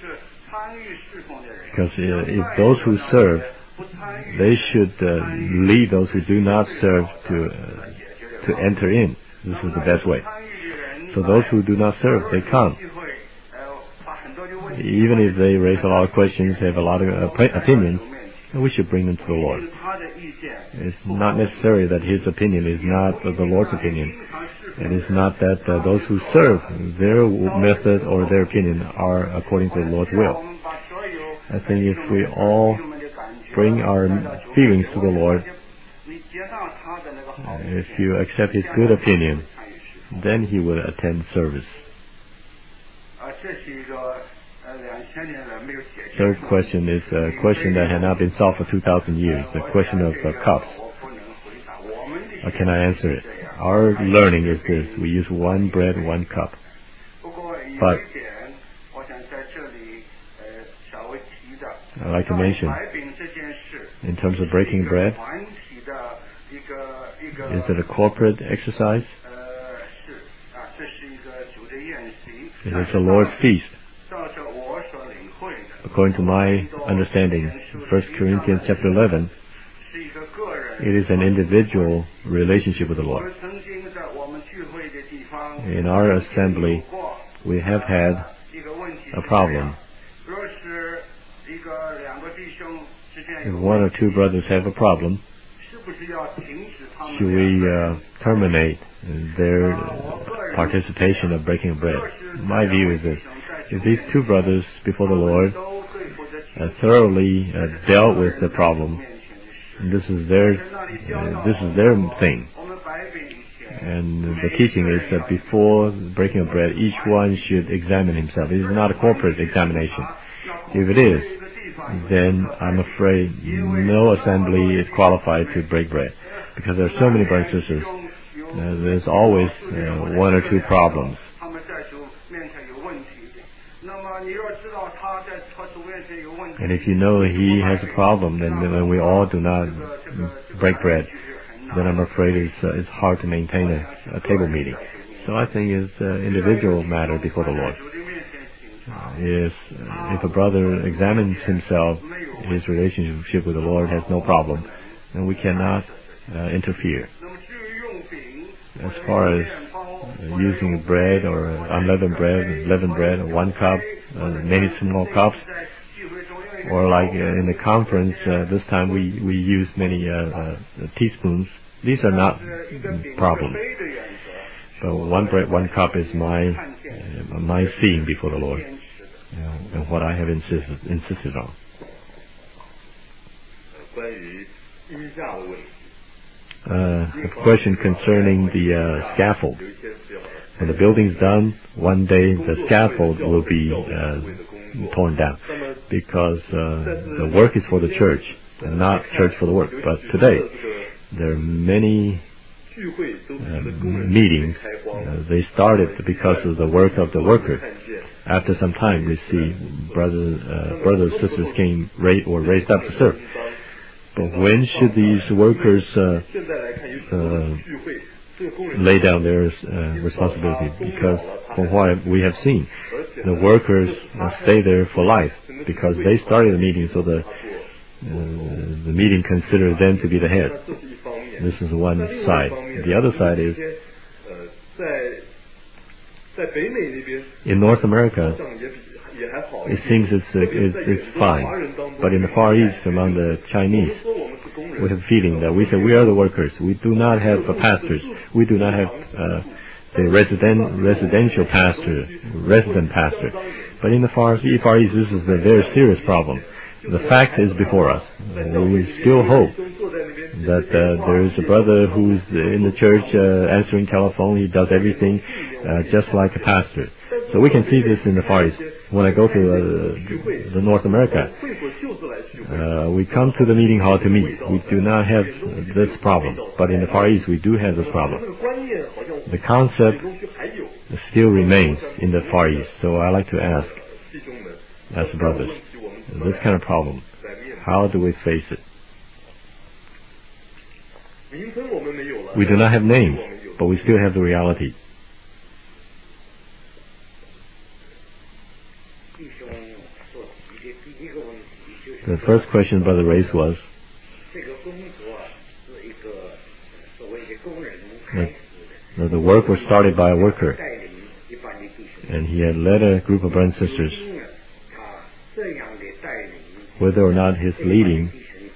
Because uh, if those who serve, they should uh, lead those who do not serve to uh, to enter in. This is the best way. So those who do not serve, they come. Even if they raise a lot of questions, have a lot of uh, opinions, we should bring them to the Lord. It's not necessary that his opinion is not the Lord's opinion. It is not that uh, those who serve, their method or their opinion are according to the Lord's will. I think if we all bring our feelings to the Lord, uh, if you accept his good opinion, then he will attend service. Third question is a question that had not been solved for two thousand years, the question of uh, cups. Or can I answer it? Our learning is this: we use one bread, one cup. But I'd like to mention, in terms of breaking bread, is it a corporate exercise? It is the Lord's feast. According to my understanding, First Corinthians chapter eleven, it is an individual relationship with the Lord. In our assembly, we have had a problem. If one or two brothers have a problem, should we uh, terminate their participation of breaking bread? My view is this: if these two brothers before the Lord uh, thoroughly uh, dealt with the problem This is their uh, this is their thing. And the teaching is that before breaking of bread, each one should examine himself. It is not a corporate examination. If it is, then I'm afraid no assembly is qualified to break bread, because there are so many brothers and sisters. Uh, there's always uh, one or two problems. And if you know he has a problem, then when we all do not break bread, then I'm afraid it's, uh, it's hard to maintain a, a table meeting. So I think it's an individual matter before the Lord. Uh, if, uh, if a brother examines himself, his relationship with the Lord has no problem, then we cannot uh, interfere. As far as uh, using bread or unleavened bread, leavened bread, one cup, uh, many small cups, or like uh, in the conference, uh, this time we, we use many uh, uh, teaspoons. These are not problems. So one bread, one cup is my uh, my seeing before the Lord, uh, and what I have insisted insisted on. Uh, a question concerning the uh, scaffold. When the building's done, one day the scaffold will be uh, torn down, because uh, the work is for the church and not church for the work. But today, there are many uh, meetings. Uh, they started because of the work of the worker. After some time, we see brothers, uh, brothers, sisters came ra- or raised up to serve. But when should these workers uh, uh, lay down their uh, responsibility? Because from what we have seen, the workers uh, stay there for life, because they started the meeting, so the uh, the meeting considers them to be the head. This is one side. The other side is, in North America, it seems it's, uh, it's, it's fine. But in the Far East, among the Chinese, we have a feeling that we say we are the workers. We do not have uh, pastors. We do not have uh, the resident, residential pastor, resident pastor. But in the Far East, Far East, this is a very serious problem. The fact is before us. We still hope that uh, there is a brother who's in the church uh, answering telephone. He does everything uh, just like a pastor. So we can see this in the Far East. When I go to uh, the North America, uh, we come to the meeting hall to meet. We do not have this problem. But in the Far East, we do have this problem. The concept still remains in the Far East. So I like to ask, as brothers, this kind of problem, how do we face it? We do not have names, but we still have the reality. The first question Brother raised was that the work was started by a worker, and he had led a group of brothers and sisters. Whether or not his leading,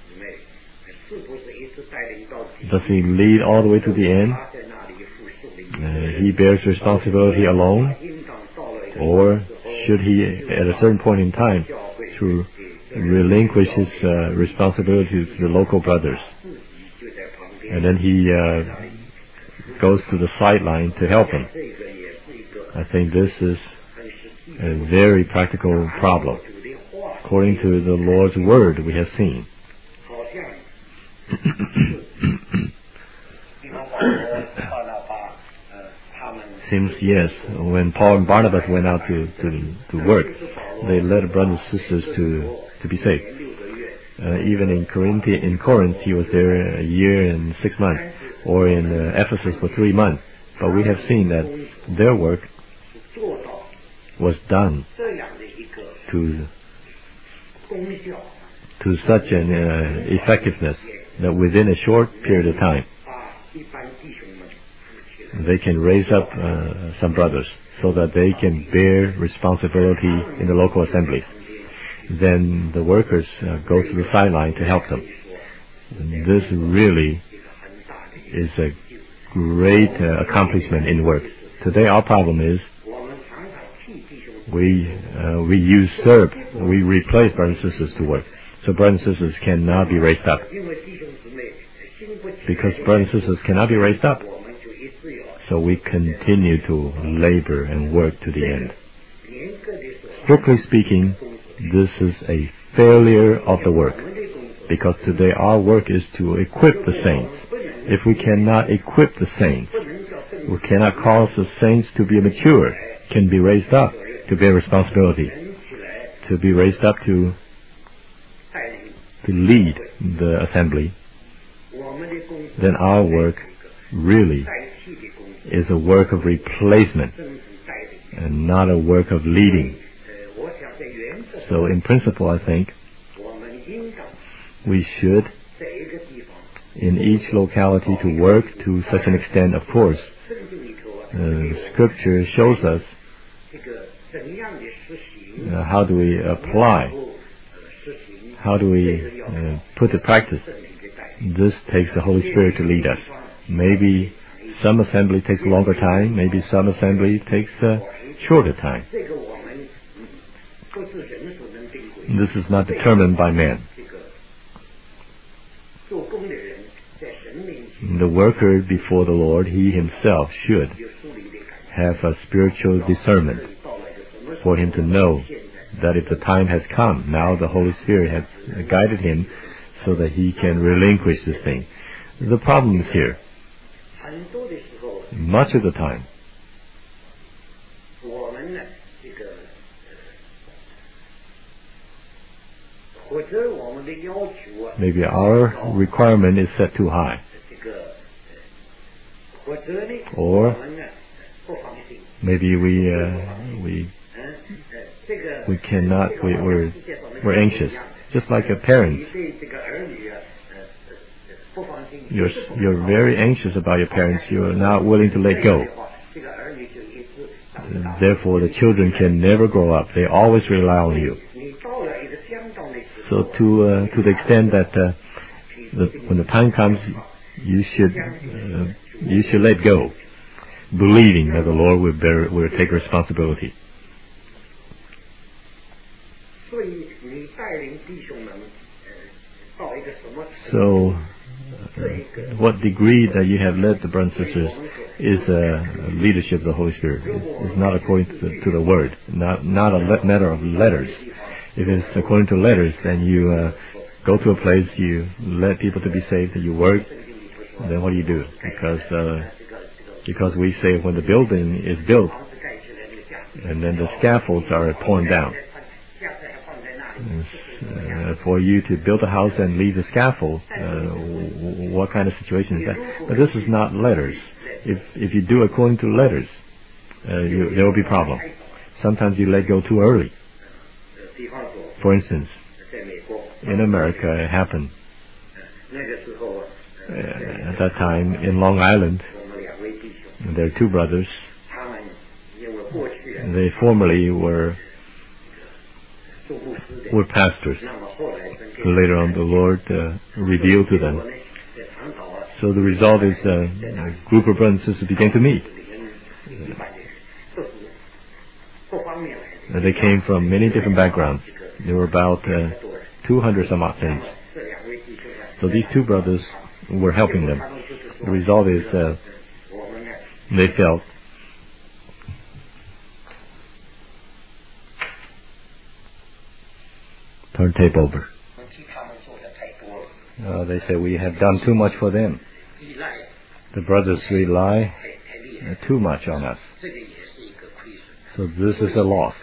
does he lead all the way to the end? Uh, he bears responsibility alone, or should he, at a certain point in time, to relinquish his uh, responsibility to the local brothers, and then he uh, goes to the sideline to help them? I think this is a very practical problem. According to the Lord's word, we have seen. Seems yes. When Paul and Barnabas went out to, to, to work, they led brothers and sisters to, to be saved. Uh, even in Corinth, in Corinth, he was there a year and six months, or in uh, Ephesus for three months. But we have seen that their work was done to to such an uh, effectiveness that within a short period of time they can raise up uh, some brothers so that they can bear responsibility in the local assemblies. Then the workers uh, go to the sideline to help them. And this really is a great uh, accomplishment in work. Today our problem is we uh, we usurp, we replace brothers and sisters to work. So brothers and sisters cannot be raised up. Because brothers and sisters cannot be raised up, so we continue to labor and work to the end. Strictly speaking, this is a failure of the work, because today our work is to equip the saints. If we cannot equip the saints, we cannot cause the saints to be mature, can be raised up to bear responsibility, to be raised up to to lead the assembly, then our work really is a work of replacement and not a work of leading. So in principle, I think we should, in each locality, to work to such an extent. Of course, uh, Scripture shows us uh, how do we apply, how do we uh, put to practice. This takes the Holy Spirit to lead us. Maybe some assembly takes a longer time, maybe some assembly takes a shorter time. This is not determined by man. The worker before the Lord, he himself should have a spiritual discernment for him to know that if the time has come, now the Holy Spirit has guided him so that he can relinquish this thing. The problem is here. Much of the time, maybe our requirement is set too high, or maybe we uh, we we cannot. We, we're we're anxious, just like a parent. You're you're very anxious about your parents. You are not willing to let go. Therefore, the children can never grow up. They always rely on you. So, to uh, to the extent that uh, the, when the time comes, you should uh, you should let go, believing that the Lord will bear will take responsibility. So, uh, what degree that you have led the brothers and sisters is uh, leadership of the Holy Spirit. It's not according to the, to the Word, not not a le- matter of letters. If it's according to letters, then you uh, go to a place, you let people to be saved, and you work. Then what do you do? Because uh, because we say when the building is built, and then the scaffolds are torn down. Uh, for you to build a house and leave the scaffold, uh, what kind of situation is that? But this is not letters. If if you do according to letters, uh, you, there will be problem. Sometimes you let go too early. For instance, in America, it happened. Uh, at that time, in Long Island, there are two brothers. They formerly were were pastors. Later on, the Lord uh, revealed to them. So the result is uh, a group of brothers and sisters began to meet. Uh, they came from many different backgrounds. There were about uh, two hundred some odd saints. So these two brothers were helping them. The result is uh, they felt turn tape over. Uh, they say we have done too much for them. The brothers rely uh, too much on us. So this is a loss.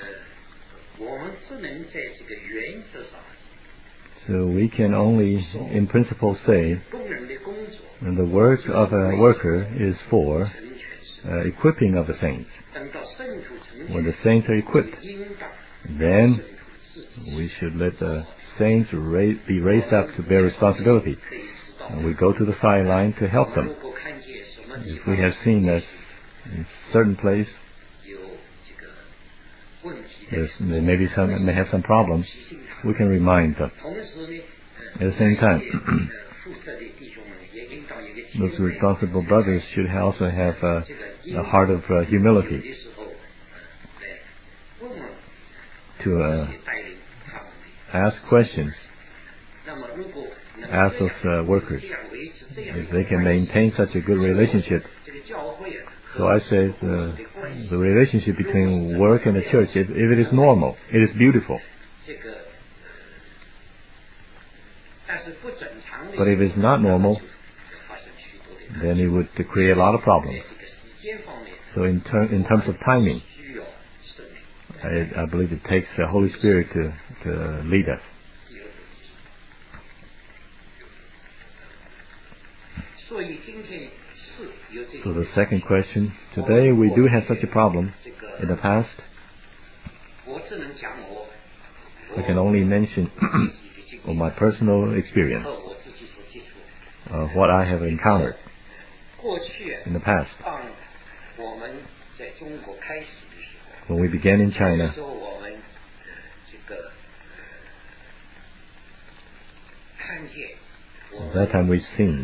So we can only, in principle, say and the work of a worker is for uh, equipping of the saints. When the saints are equipped, then we should let the saints ra- be raised up to bear responsibility. And we go to the sideline to help them. If we have seen that in a certain place, there's, there may be some, may have some problems, we can remind them. At the same time, those responsible brothers should also have a, a heart of uh, humility to uh, ask questions ask those uh, workers if they can maintain such a good relationship. So I said uh, the relationship between work and the church, if, if it is normal, it is beautiful. But if it's not normal, then it would create a lot of problems. So in, ter- in terms of timing, I, I believe it takes the Holy Spirit to, to lead us. So the second question, today we do have such a problem. In the past, I can only mention of my personal experience, uh, what I have encountered in the past. When we began in China, at that time we've seen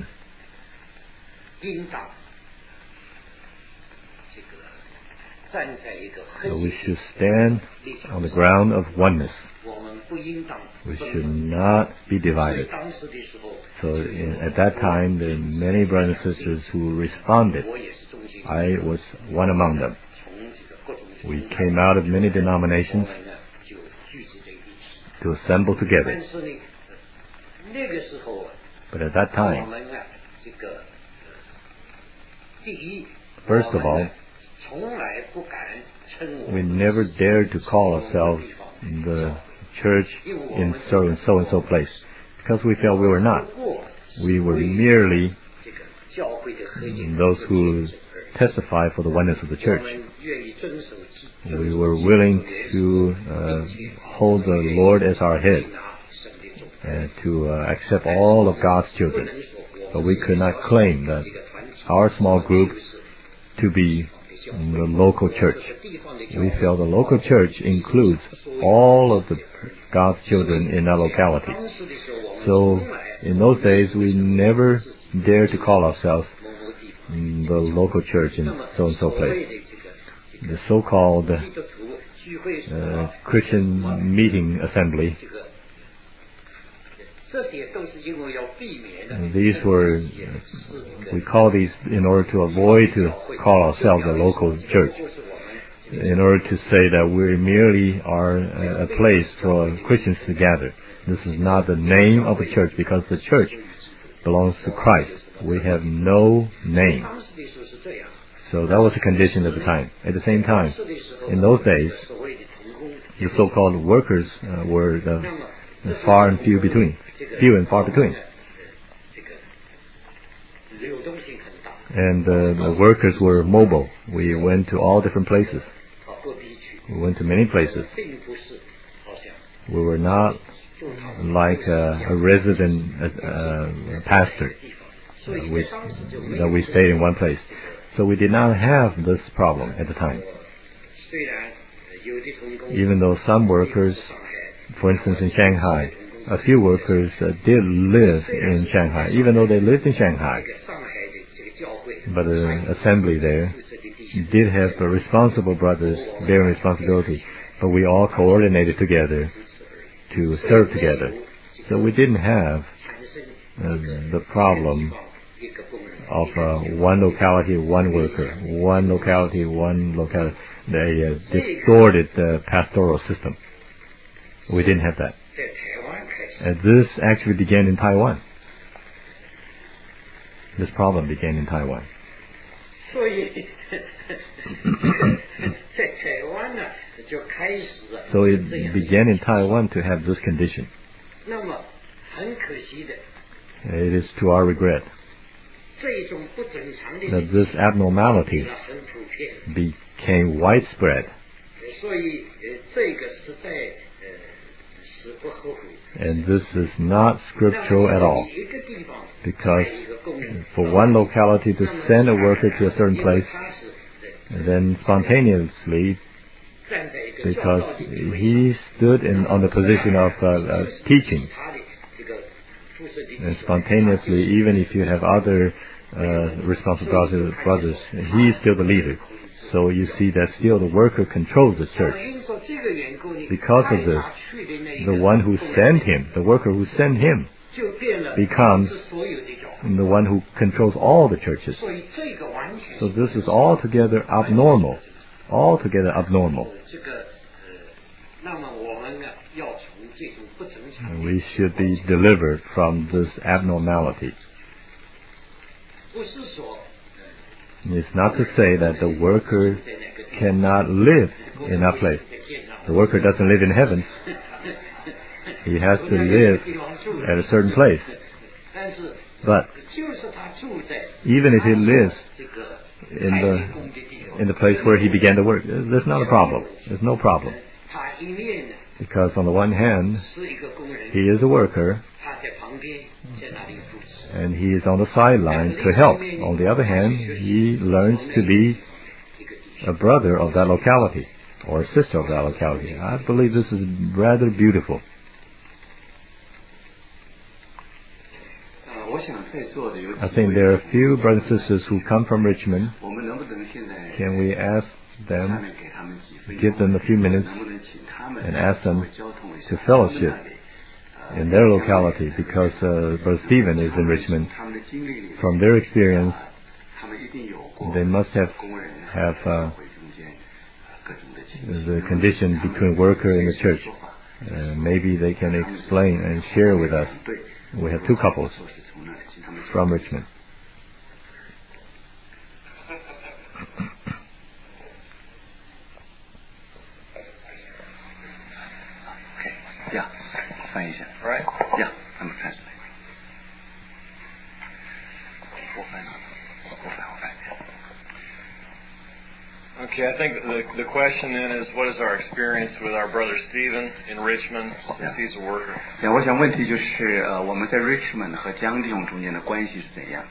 so we should stand on the ground of oneness. We should not be divided. So in, at that time, there were many brothers and sisters who responded. I was one among them. We came out of many denominations to assemble together. But at that time, first of all, we never dared to call ourselves the church in so and so and so place, because we felt we were not. We were merely those who testify for the oneness of the church. We were willing to uh, hold the Lord as our head and to uh, accept all of God's children. But we could not claim that our small group to be the local church. We felt the local church includes all of the God's children in that locality. So in those days, we never dared to call ourselves the local church in so and so place. The so-called uh, Christian meeting assembly. And these were, we call these in order to avoid to call ourselves a local church, in order to say that we merely are a, a place for Christians to gather. This is not the name of the church, because the church belongs to Christ. We have no name. So that was the condition at the time. At the same time, in those days, the so-called workers uh, were the, the far and few between. Few and far between. And uh, the workers were mobile. We went to all different places. We went to many places. We were not like a, a resident uh, uh, pastor uh, we, that we stayed in one place. So we did not have this problem at the time. Even though some workers, for instance in Shanghai, a few workers uh, did live in Shanghai, even though they lived in Shanghai. But the assembly there did have the responsible brothers bearing responsibility, but we all coordinated together to serve together. So we didn't have uh, the problem of uh, one locality, one worker, one locality, one locality, the uh, distorted uh, pastoral system. We didn't have that. And this actually began in Taiwan. This problem began in Taiwan. So it began in Taiwan to have this condition. It is to our regret that this abnormality became widespread. And this is not scriptural at all, because for one locality to send a worker to a certain place, then spontaneously, because he stood in, on the position of uh, uh, teaching, and spontaneously, even if you have other uh, responsible brothers, he is still the leader. So you see that still the worker controls the church. Because of this, the one who sent him, the worker who sent him, becomes the one who controls all the churches. So this is altogether abnormal. Altogether abnormal. We should be delivered from this abnormality. It's not to say that the worker cannot live in that place. The worker doesn't live in heaven. He has to live at a certain place. But even if he lives in the in the place where he began to work, there's not a problem. There's no problem. Because on the one hand, he is a worker, and he is on the sideline to help. On the other hand, he learns to be a brother of that locality, or a sister of that locality. I believe this is rather beautiful. I think there are a few brothers and sisters who come from Richmond. Can we ask them, give them a few minutes, and ask them to fellowship in their locality, because uh, Brother Stephen is in Richmond. From their experience, they must have have uh, the condition between worker and the church. Uh, maybe they can explain and share with us. We have two couples from Richmond. Yeah, 翻译一下。Right? Yeah, I'm translating. 我翻译，我翻，我翻。 Okay, I think the the question then is, what is our experience with our brother Stephen in Richmond? Yeah. He's a worker. Yeah, 我想问题就是呃，我们在 Richmond 和江弟兄中间的关系是怎样？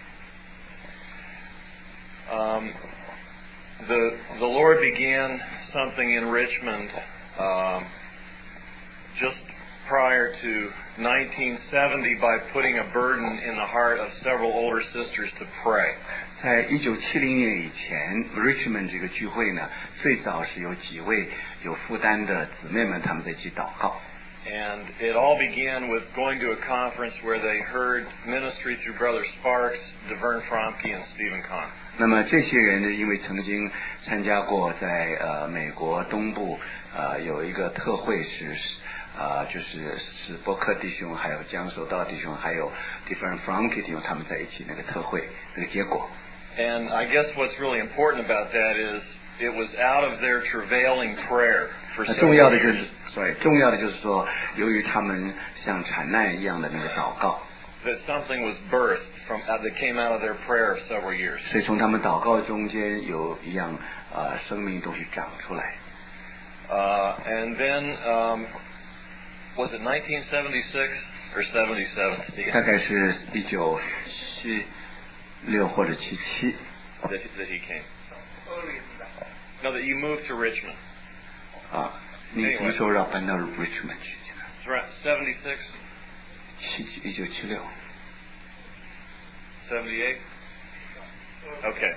Um, the the Lord began something in Richmond um, just prior to nineteen seventy by putting a burden in the heart of several older sisters to pray. 在一九七零年以前 ，Richmond 这个聚会呢，最早是有几位有负担的姊妹们，她们在一起祷告。 And it all began with going to a conference where they heard ministry through Brother Sparks, DeVern Fromke, and Stephen Kahn. 那么这些人呢，因为曾经参加过在呃美国东部呃有一个特会是啊、呃、就是是伯克弟兄，还有江守道弟兄，还有 DeVern Fromke 弟兄，他们在一起那个特会那个结果。 And I guess what's really important about that is it was out of their travailing prayer for 那 several 重要的就是 years ，sorry， 重要的就是说，由于他们像产难一样的那个祷告， that something was birthed from uh, that came out of their prayer of several years. 所以从他们祷告中间有一样呃生命东西长出来。 Uh, and then um, was it nineteen seventy-six or seventy-seven? 大概是一九七六或者七七。 That, that he came. No, that you moved to Richmond. 啊，你什么时候要搬到 Richmond 去？ It's around seventy-six, 七一九七六。 seventy-eight? Okay.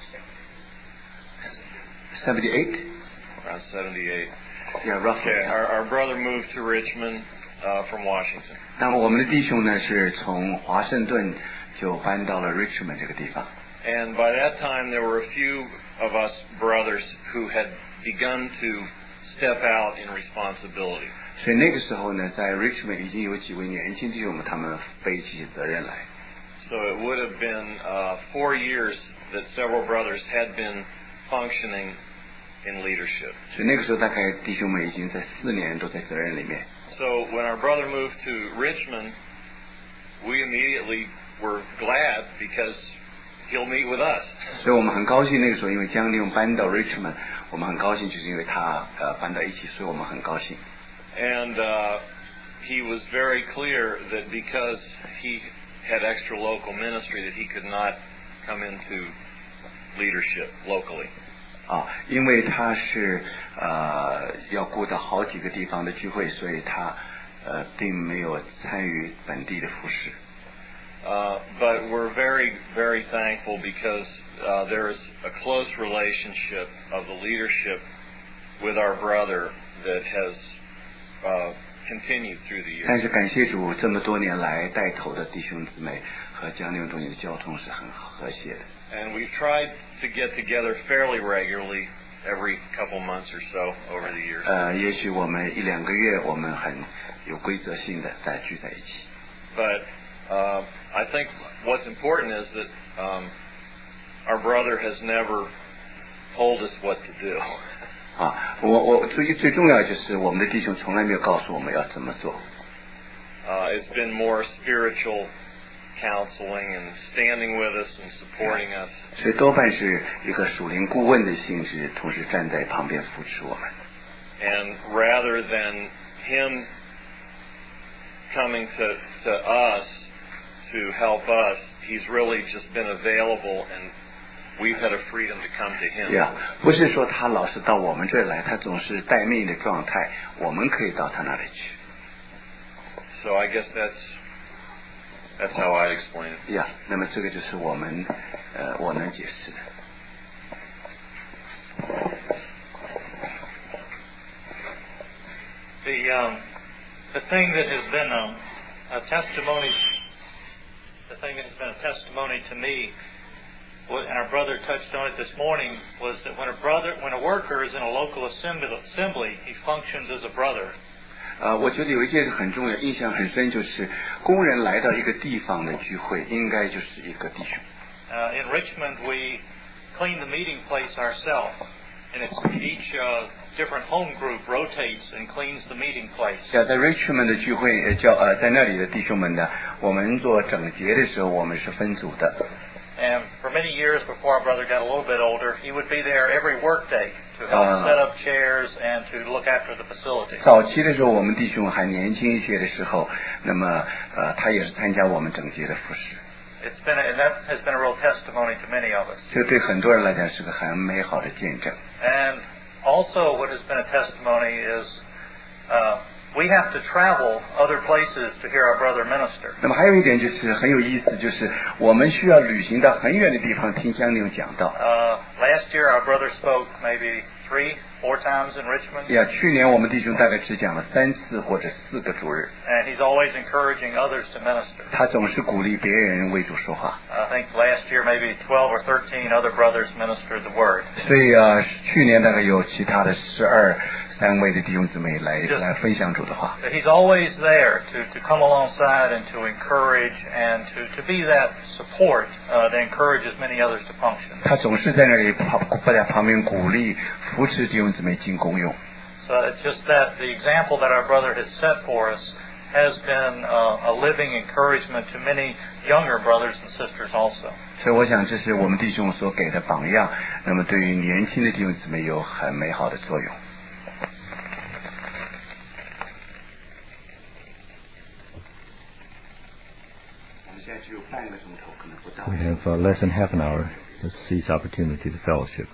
seventy-eight? Around seventy-eight. Yeah, roughly. Okay, our, our brother moved to Richmond uh, from Washington. 那么我们的弟兄呢是从华盛顿就搬到了 Richmond 这个地方。 And by that time, there were a few of us brothers who had begun to step out in responsibility. 所以那个时候呢，在 Richmond 已经有几位年轻弟兄们，他们背起责任来。 So it would have been uh, four years that several brothers had been functioning in leadership. 所以那个时候大概弟兄们已经在四年都在责任里面。 So when our brother moved to Richmond, we immediately were glad because he'll meet with us. 所以我们很高兴那个时候，因为江弟兄搬到 Richmond， 我们很高兴，就是因为他呃搬到一起，所以我们很高兴。 And uh, he was very clear that because he had extra local ministry that he could not come into leadership locally. 啊，因为他是呃要顾到好几个地方的聚会，所以他呃并没有参与本地的服事。 Uh, but we're very, very thankful because uh, there is a close relationship of the leadership with our brother that has uh, continued through the years. 但是感谢主，这么多年来带头的弟兄姊妹和江宁中间的交通是很和谐的。 And we've tried to get together fairly regularly every couple months or so over the years. 呃，也许我们一两个月，我们很有规则性的再聚在一起。 But uh, I think what's important is that um, our brother has never told us what to do. 啊，我我最最重要就是我们的弟兄从来没有告诉我们要怎么做。 Uh, it's been more spiritual counseling and standing with us and supporting us. 所以多半是一个属灵顾问的性质，同时站在旁边扶持我们。 And rather than him coming to to us to help us, he's really just been available, and we've had a freedom to come to him. Yeah， 不是说他老是到我们这儿来，他总是待命的状态，我们可以到他那里去。 So I guess that's that's how I explain it. Yeah， 那么这个就是我们呃我能解释的。 The um, the thing that has been a, a testimony, the thing that has been a testimony to me, and our brother touched on it this morning, was that when a brother, when a worker is in a local assembly, assembly, he functions as a brother. 呃，我觉得有一件很重要，印象很深，就是工人来到一个地方的聚会，应该就是一个弟兄。 Uh, in Richmond, we clean the meeting place ourselves, and it's each uh, different home group rotates and cleans the meeting place. 在 Richmond 的聚会，呃，叫呃，在那里的弟兄们呢，我们做整洁的时候，我们是分组的。 And for many years before our brother got a little bit older, he would be there every workday to help uh, set up chairs and to look after the facility. 早期的时候，我们弟兄还年轻一些的时候，那么呃，他也是参加我们整洁的服饰。 It's been, a, and that has been a real testimony to many of us. 这对很多人来讲是个很美好的见证。 And also, what has been a testimony is uh, we have to travel other places to hear our brother minister. 那么还有一点就是很有意思，就是我们需要旅行到很远的地方听江宁讲道。 Uh, last year, our brother spoke maybe three, four times in Richmond. Yeah， 去年我们弟兄大概只讲了三次或者四个主日。 And he's always encouraging others to minister. 他总是鼓励别人为主说话。 I think last year maybe twelve or thirteen other brothers ministered the word. 所以啊，去年大概有其他的十二三位的弟兄姊妹来来分享主的话。 He's always there to to come alongside and to encourage and to to be that support uh, that encourages many others to function. 他总是在那里旁在旁边鼓励扶持弟兄姊妹进功用。 So it's just that the example that our brother has set for us has been uh, a living encouragement to many younger brothers and sisters also. 所以我想这是我们弟兄所给的榜样，那么对于年轻的弟兄姊妹有很美好的作用。 We have uh, less than half an hour to seize opportunity to fellowship.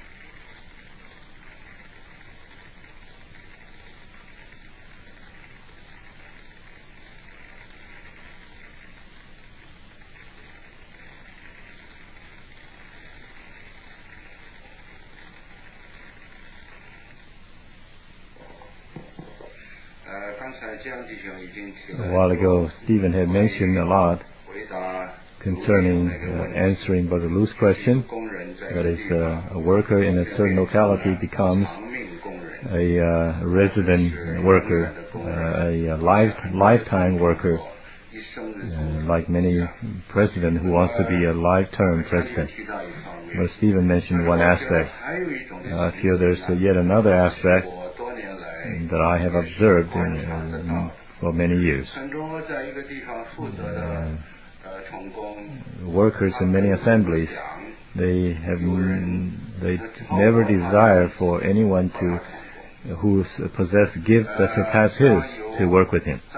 A while ago, Stephen had mentioned a lot concerning uh, answering Brother Lu's question. That is, uh, a worker in a certain locality becomes a uh, resident worker, uh, a life, lifetime worker, uh, like many president who wants to be a life-term president. But Stephen mentioned one aspect. I feel there's uh, yet another aspect that I have observed in, in, for many years. Uh, workers in many assemblies, they have they never desire for anyone to who possess gifts that surpass his to work with him.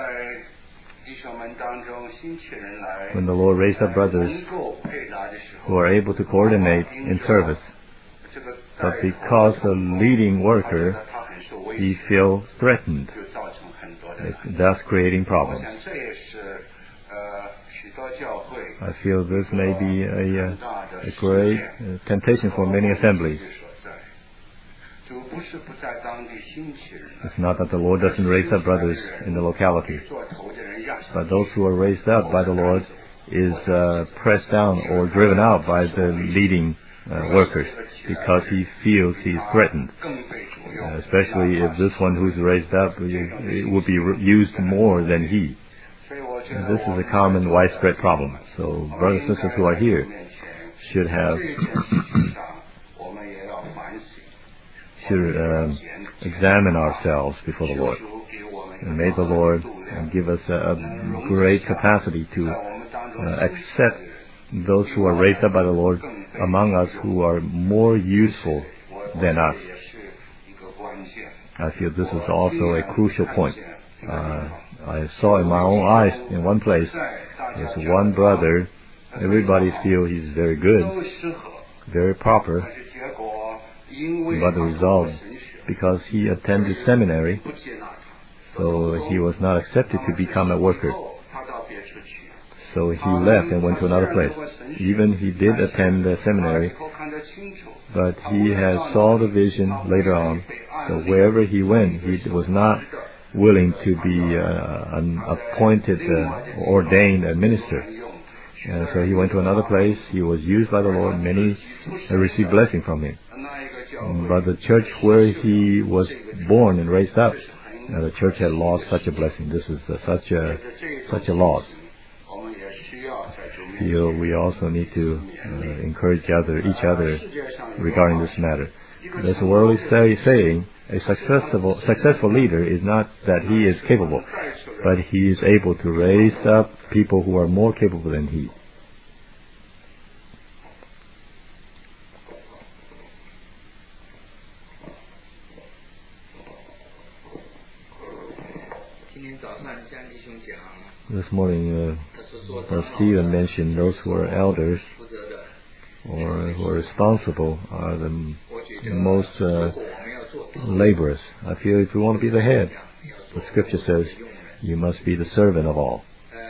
When the Lord raised up brothers who are able to coordinate in service, but because the leading worker, he feels threatened, thus creating problems. I feel this may be a, uh, a great uh, temptation for many assemblies. It's not that the Lord doesn't raise up brothers in the locality, but those who are raised up by the Lord is uh, pressed down or driven out by the leading uh, workers because he feels he's threatened. Uh, especially if this one who's raised up it will be used more than he. And this is a common widespread problem. So brothers and sisters who are here should have should um, examine ourselves before the Lord. And may the Lord give us a, a great capacity to uh, accept those who are raised up by the Lord among us who are more useful than us. I feel this is also a crucial point. Uh, I saw in my own eyes in one place, there's one brother, everybody feel he's very good, very proper, but the result, because he attended seminary, so he was not accepted to become a worker. So he left and went to another place. Even he did attend the seminary, but he had saw the vision later on. So wherever he went, he was not willing to be uh, an appointed, uh, ordained a minister. And so he went to another place. He was used by the Lord. Many received blessing from him. But the church where he was born and raised up, uh, the church had lost such a blessing. This is uh, such a such a loss. Feel we also need to uh, encourage other, each other regarding this matter. There's a worldly say, saying, a successful successful leader is not that he is capable, but he is able to raise up people who are more capable than he. This morning, uh, Stephen mentioned those who are elders or who are responsible are the most uh, laborers. I feel if you want to be the head, the scripture says you must be the servant of all.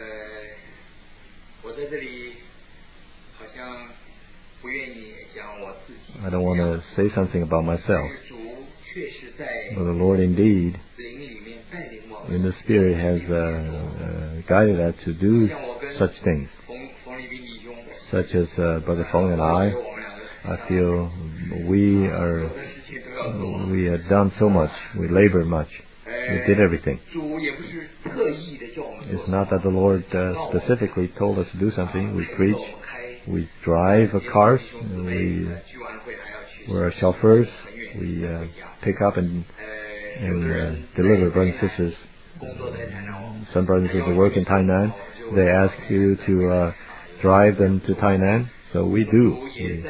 I don't want to say something about myself, but the Lord indeed in the Spirit has uh, uh, guided us to do such things, such as uh, Brother Feng and I. I feel we are we have done so much, we labored much, we did everything. It's not that the Lord uh, specifically told us to do something. We preach, we drive cars, we we're chauffeurs, we uh, pick up and and uh, deliver brothers and sisters. Some brothers and sisters work in Tainan. They ask you to uh, drive them to Tainan, so we do. We,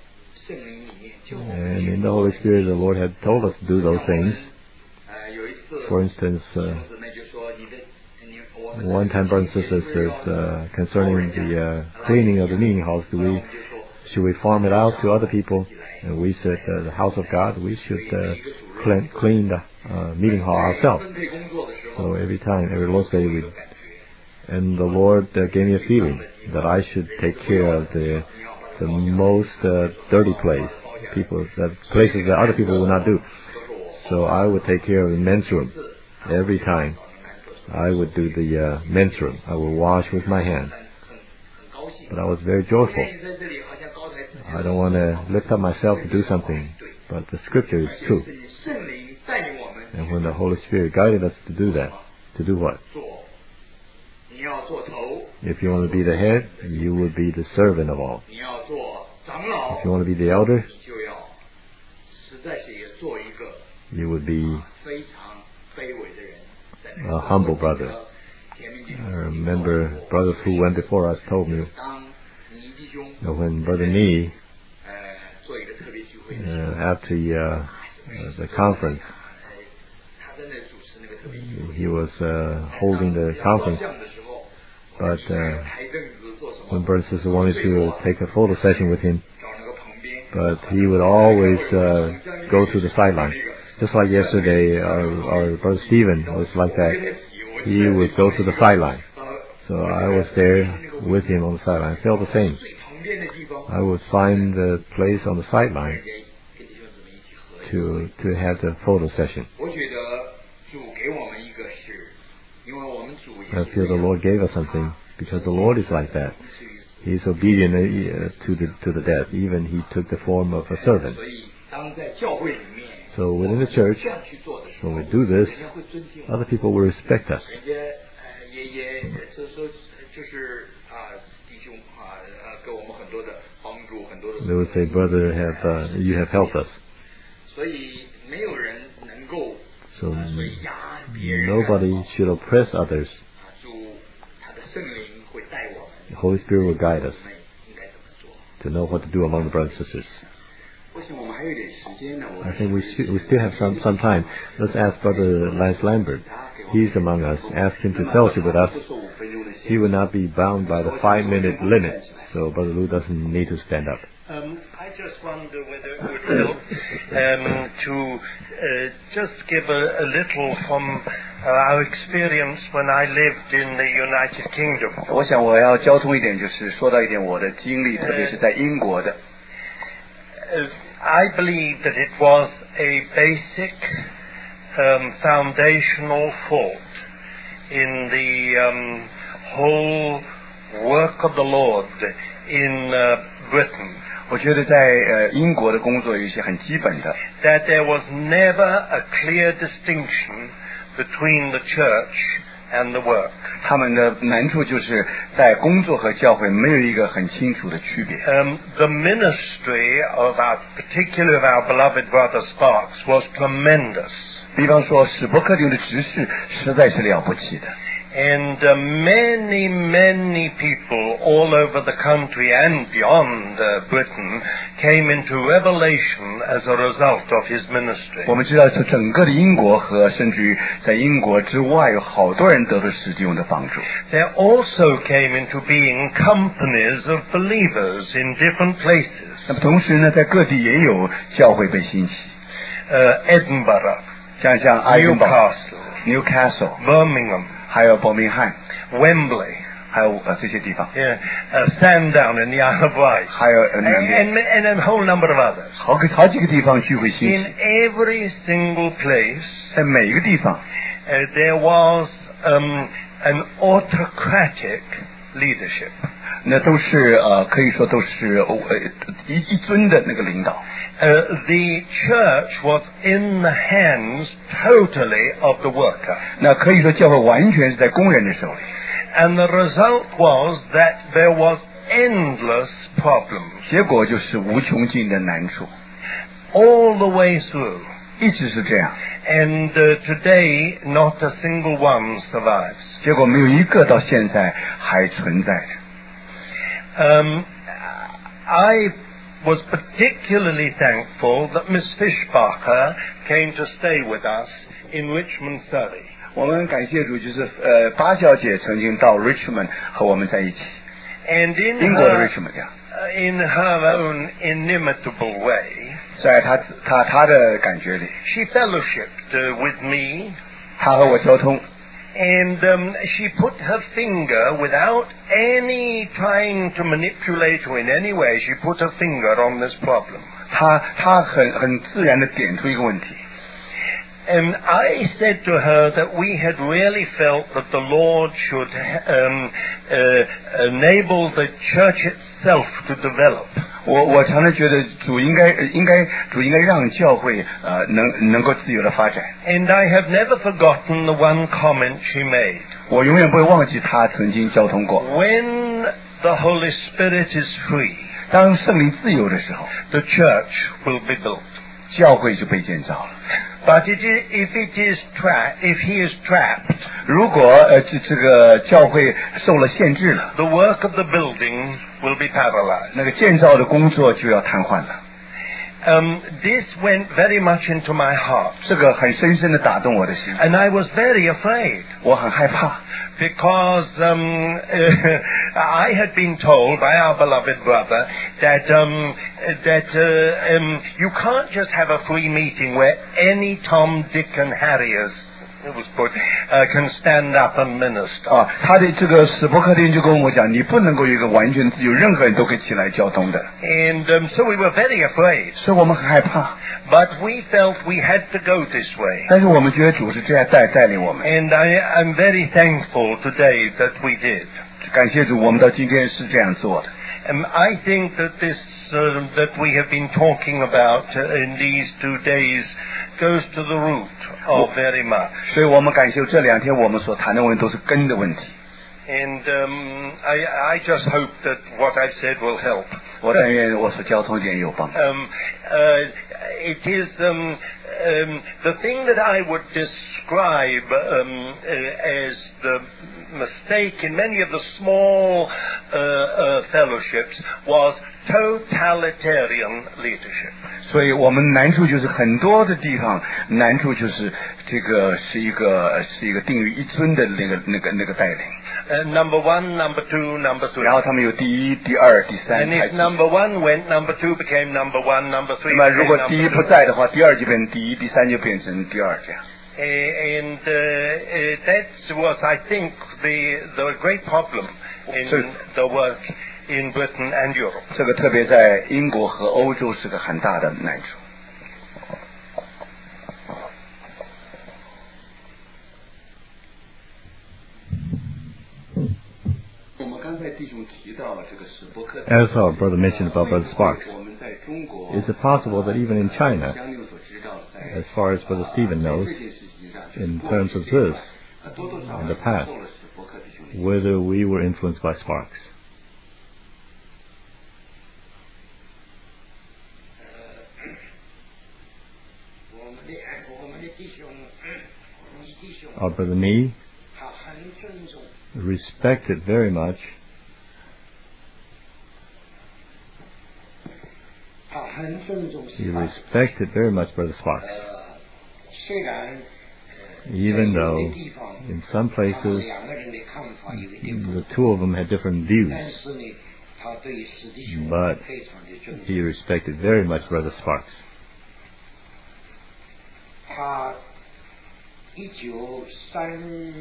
and in the Holy Spirit, the Lord had told us to do those things. For instance, uh, one time, brothers and sisters, says uh, concerning the uh, cleaning of the meeting house, do we should we farm it out to other people? And we said, uh, the house of God, we should uh, clean, clean the uh, meeting hall ourselves. So every time, every Lord's Day, we, and the Lord uh, gave me a feeling that I should take care of the the most uh, dirty place, people, that places that other people would not do. So I would take care of the men's room every time. I would do the uh, men's room. I would wash with my hands. But I was very joyful. I don't want to lift up myself to do something, but the scripture is true. And when the Holy Spirit guided us to do that, to do what? If you want to be the head, you will be the servant of all. If you want to be the elder, you would be a humble brother. I remember brothers who went before us told me that when Brother Nee, uh, after the, uh, the conference, he was uh, holding the conference, but uh, when Brother Sister wanted to take a photo session with him, but he would always uh, go to the sideline. Just like yesterday, our, our Brother Stephen was like that. He would go to the sideline. So I was there with him on the sideline. I felt the same. I would find the place on the sideline to to have the photo session. 我觉得主给我们一个是，因为我们主也 I feel the Lord gave us something because the Lord is like that. He is obedient uh, to the to the death. Even he took the form of a servant. 所以当在教会里面， So within the church, 这样去做的时候， when we do this, 人家会尊敬我们， other people will respect us. 人家呃也也就是说就是啊弟兄啊呃给我们很多的帮助，很多的。 They would say, "Brother, have uh, you have helped us." 所以没有人能够 So 呃所以压别人。 nobody should oppress others. 啊主他的圣灵会带我们。 The Holy Spirit will guide us 我们应该怎么做？ to know what to do among the brothers and sisters. 我想我们还有点时间呢。我 I think we should, we still have some some time. Let's ask Brother Lance Lambert. He's among us. Ask him to fellowship with us. 不说五分钟的 He will not be bound by the five minute limit. So Brother Lu doesn't need to stand up. Um, I just wonder whether it would help um, to uh, just give a, a little from uh, our experience when I lived in the United Kingdom. 我想我要交通一点，就是说到一点我的经历，特别是在英国的。 Uh, I believe that it was a basic um, foundational fault in the um, whole work of the Lord in uh, Britain. 我觉得在呃英国的工作有一些很基本的， That there was never a clear distinction between the church and the work. 他们的难处就是在工作和教会没有一个很清楚的区别。 Um, the ministry of our, particularly of our beloved brother Sparks, was tremendous. 比方说史伯克利的执事实在是了不起的。 And uh, many, many people all over the country and beyond uh, Britain came into revelation as a result of his ministry. 我们知道是整个的英国和甚至于在英国之外有好多人得到实际用的帮助。 There also came into being companies of believers in different places. 那么同时呢，在各地也有教会被兴起， Uh, Edinburgh, 像像爱丁堡、 Newcastle, Newcastle， Birmingham, 还有伯明翰， Wembley, 还有呃这些地方， yeah, uh, Sandown in the Isle of Wight, 还有呃 and, 南边 and, and a whole number of others. 好个好几个地方聚会兴 In 起， every single place, 在每一个地方 uh, there was um, an autocratic leadership. 那都是呃可以说都是呃一一尊的那个领导。 Uh, the church was in the hands totally of the worker. 那可以说教会完全是在工人的手里， And the result was that there was endless problems 结果就是无穷尽的难处， all the way through. 一直是这样。 And uh, today, not a single one survives. 结果没有一个到现在还存在的。 Um, I was particularly thankful that Miss Fishbacher came to stay with us in Richmond, Surrey. 我们感谢主，就是呃巴小姐曾经到 Richmond 和我们在一起， And in 英国的 her, Richmond 呀， uh, in her own inimitable way, 在她她她的感觉里， she fellowshipped uh, with me, 她和我交通， and um, she put her finger, without any trying to manipulate or in any way, she put her finger on this problem. 她她很很自然的点出一个问题。 And I said to her that we had really felt that the Lord should um, uh, enable the church itself to develop. 我我常常觉得主应该应该主应该让教会呃能能够自由的发展。 And I have never forgotten the one comment she made. 我永远不会忘记他曾经交通过。 When the Holy Spirit is free, 当圣灵自由的时候， the church will be built. 教会就被建造了。 But it is, if it is tra- if he is trapped, 如果呃这这个教会受了限制了， the work of the building will be paralyzed. 那个建造的工作就要瘫痪了。 Um, this went very much into my heart, 这个很深深的打动我的心， and I was very afraid. 我很害怕， Because um, I had been told by our beloved brother that um, that uh, um, you can't just have a free meeting where any Tom, Dick, and Harriers it was put, uh, can stand up and minister. 啊，他的这个史伯克丁就跟我讲，你不能够有一个完全自由，任何人都可以起来交通的。 And um, so we were very afraid, 所以我们很害怕， but we felt we had to go this way. 但是我们觉得主是这样带带领我们。 And I am very thankful today that we did. 感谢主，我们到今天是这样做的。 Um, I think that this uh, that we have been talking about uh, in these two days goes to the root of very much. 所以我们感谢这两天我们所谈的问题都是根的问题。 And um, I, I just hope that what I've said will help. 我但愿我所交通点有帮助。 Um, uh, it is um, um, the thing that I would describe um, uh, as the mistake in many of the small uh, uh, fellowships was totalitarian leadership. 所以我们难处就是很多的地方，难处就是这个是一个是一个定于一尊的那个那个那个带领。 Uh, number one, number two, number three. 然后他们有第一、第二、第三。 And if number one went, number two became number one, number 那 three 么如 became 果 number 第一 two. 不在的话，第二就变成第一，第三就变成第二这样。 Uh, and uh, uh, that was, I think, the the great problem in So- the work in Britain and Europe. 这个特别在英国和欧洲是个很大的难处。 我们刚才弟兄提到这个史伯克。 As our brother mentioned about Brother Sparks, 我们在中国 is it possible that even in China, 将六所知道，在 as far as Brother Stephen knows, 这件事情上， in terms of this, 多多少 in the past, 受了史伯克弟兄的影响。 whether we were influenced by Sparks? 我们的我们的弟兄，你弟兄， Our brother Nee 他很尊重， respected very much, 他很尊重 he 司法。 respected very much Brother Sparks, 呃，虽然呃 even 在有 though 的地方， in some 他们 places 两个人的看法有一点不 the 同， two of them had different views, 但是呢，他对史弟兄 but 非常的尊 he 重。 respected very much Brother Sparks. 他一九三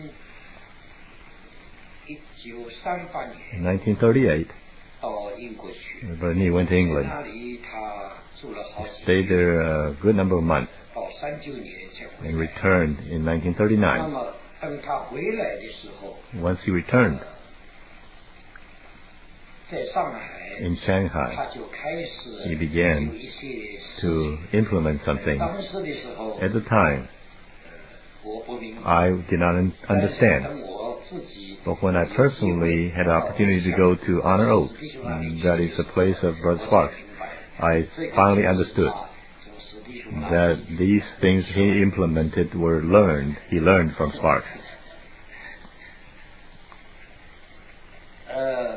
一九三八 In 年 nineteen thirty-eight, 到英国去， Brother Nee went to England, 那里他住了好几 stayed 年， there a good number of months, 到三九年才回 and 来。 returned in nineteen 那 thirty-nine. 么等他回来的时候， Once he returned 在上海， in Shanghai, 他就开始 he began 有一些事 to 情。 implement something. 当时的时候， At the time, 我不明白， I did not un- 但是 understand. 等我自己 But when I personally had the opportunity to go to Honor Oak, and that is the place of Brother Sparks, I finally understood that these things he implemented were learned. He learned from Sparks. 呃，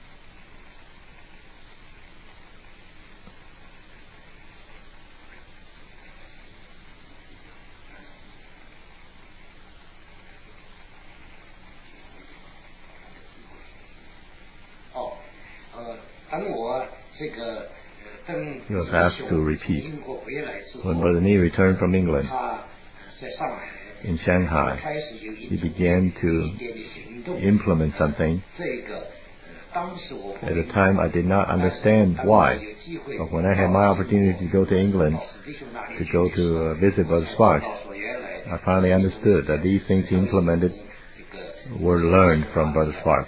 哦，呃，等我这个呃等 You will have to repeat. 英国回来之后 When，Brother Nee returned from England 他在上海 in Shanghai, 开始有一 he 种 began to 一点的行动。 implement something. 这个呃当时我不 At 明 the 白 time, I did not understand why. But when I had my opportunity to go to England, to go to uh, visit Brother Sparks, I finally understood that these things he implemented were learned from Brother Sparks.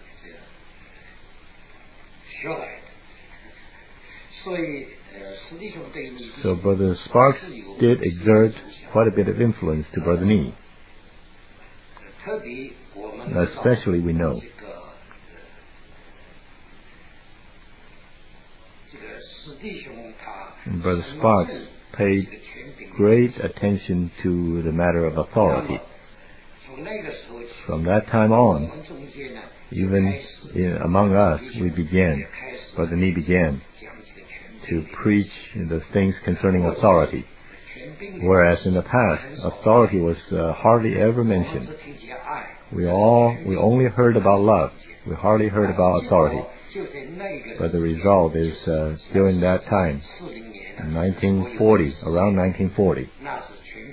学来的，所以呃，实际上对你 So Brother Sparks did exert quite a bit of influence to Brother Nee. 特别我们 Especially we know 这个呃这个史弟兄他 And Brother Sparks paid great attention to the matter of authority. 从那个时候起， From that time 我 on, 们中间呢， even in, among us, we began, Brother Nee began 讲这个权 to preach the things concerning authority. 权柄， Whereas in the past, authority was uh, hardly ever 我 mentioned. 是听见爱， We all, we only heard about love. We hardly heard about authority. 就在那个 But the result is, uh, during that time, 四零年 in nineteen forty, around nineteen forty, 那是权柄啊，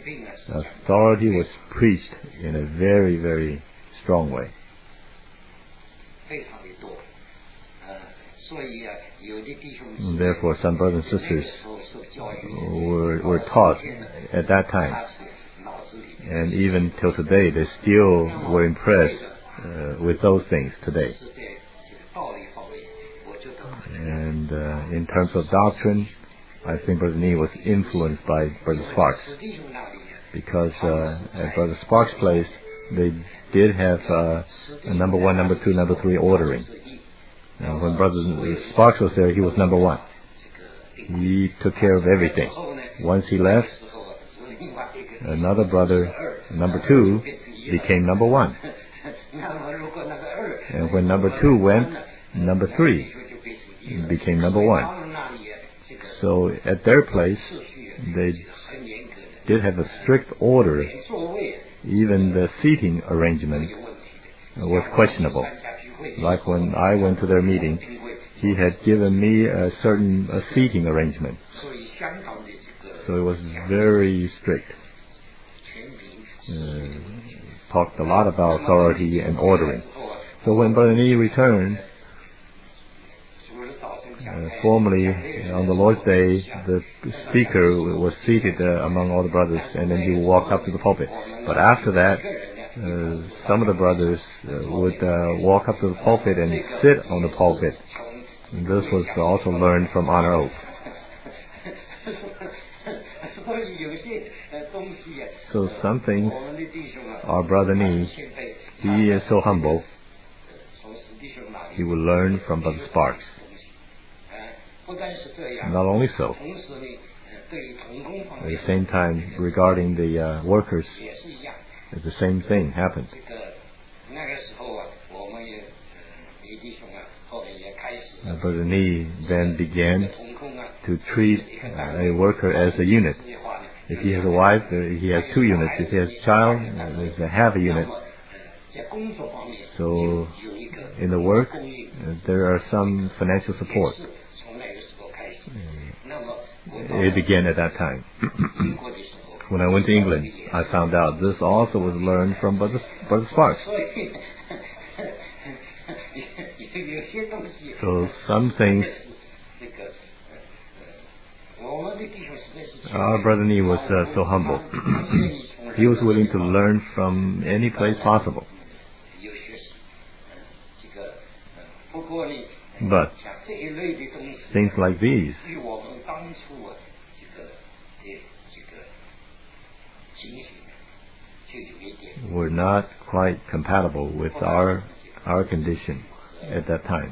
authority was preached in a very, very strong way. 非常的多，呃，所以啊，有的弟兄 Therefore, some brothers and 那个 sisters 时候受教育 were, were taught at that 他 time, 是脑子里面 and even till today, they still were impressed uh, with those things today. 是在这个道理方面，我觉得 And uh, in terms of doctrine, I think Brother Nee was influenced by Brother Sparks, 子弟兄那里 because uh, at Brother Sparks' place, they did have uh, a number one, number two, number three ordering. Now, when Brother Sparks was there, he was number one. He took care of everything. Once he left, another brother, number two, became number one. 那么如果那个二 And when number two went, number three 就被属于 became number one. 他们那里这个 So at their place, 秩序 they 很严格的， did have a strict order. 连座位 Even the seating arrangement 有问题的。 was questionable. 参加聚会 Like when I went to their meeting, 聚会， he had given me a certain a seating arrangement. 所以香港的这个 So it was very strict. 全民 Uh, talked a lot about authority and ordering. So when Brother Nee returned, 除了早晨讲 uh, 台 formerly on the Lord's Day, the speaker was seated uh, among all the brothers, and then he would walk up to the pulpit. But after that, uh, some of the brothers uh, would uh, walk up to the pulpit and sit on the pulpit. And this was also learned from Honor Oak. 所以有些呃东西啊， So some things, 我们的弟兄啊， our brother Nee, 谦卑， he is so humble, 从史弟兄那里 he will learn from Brother Sparks. 呃，不单是这样， Not only so, 同时呢，呃，对于童工方 at 面 the same time, regarding the uh, workers, 也是一样。 the same thing happened. 这个那个时候啊，我们也呃李弟兄啊，后来也开始 Uh, Brother Nee then began 童工啊， to treat uh, a worker as a unit. 这些话呢， If he has a wife, uh, he has two units. If he has a child, uh, there's a half a 那 unit. 么呃在工作方面 So 有有一个 in the work, 供应， uh, there are some financial 也 support. 是从那个时候开始。那么我 It began at that time. 英国的时候， When I went to England, I found out this also was learned from Brother, Brother Sparks. 所以有有些东西， So some things, 这个呃我们的弟兄实在是 our Brother Nee was uh, so humble. He was willing to learn from any place possible. 有学识，呃这个呃不过呢， But 像这一类的东西， things like these 与我们当初啊这个的这个情形就有一点 were not quite compatible with our our condition at that time.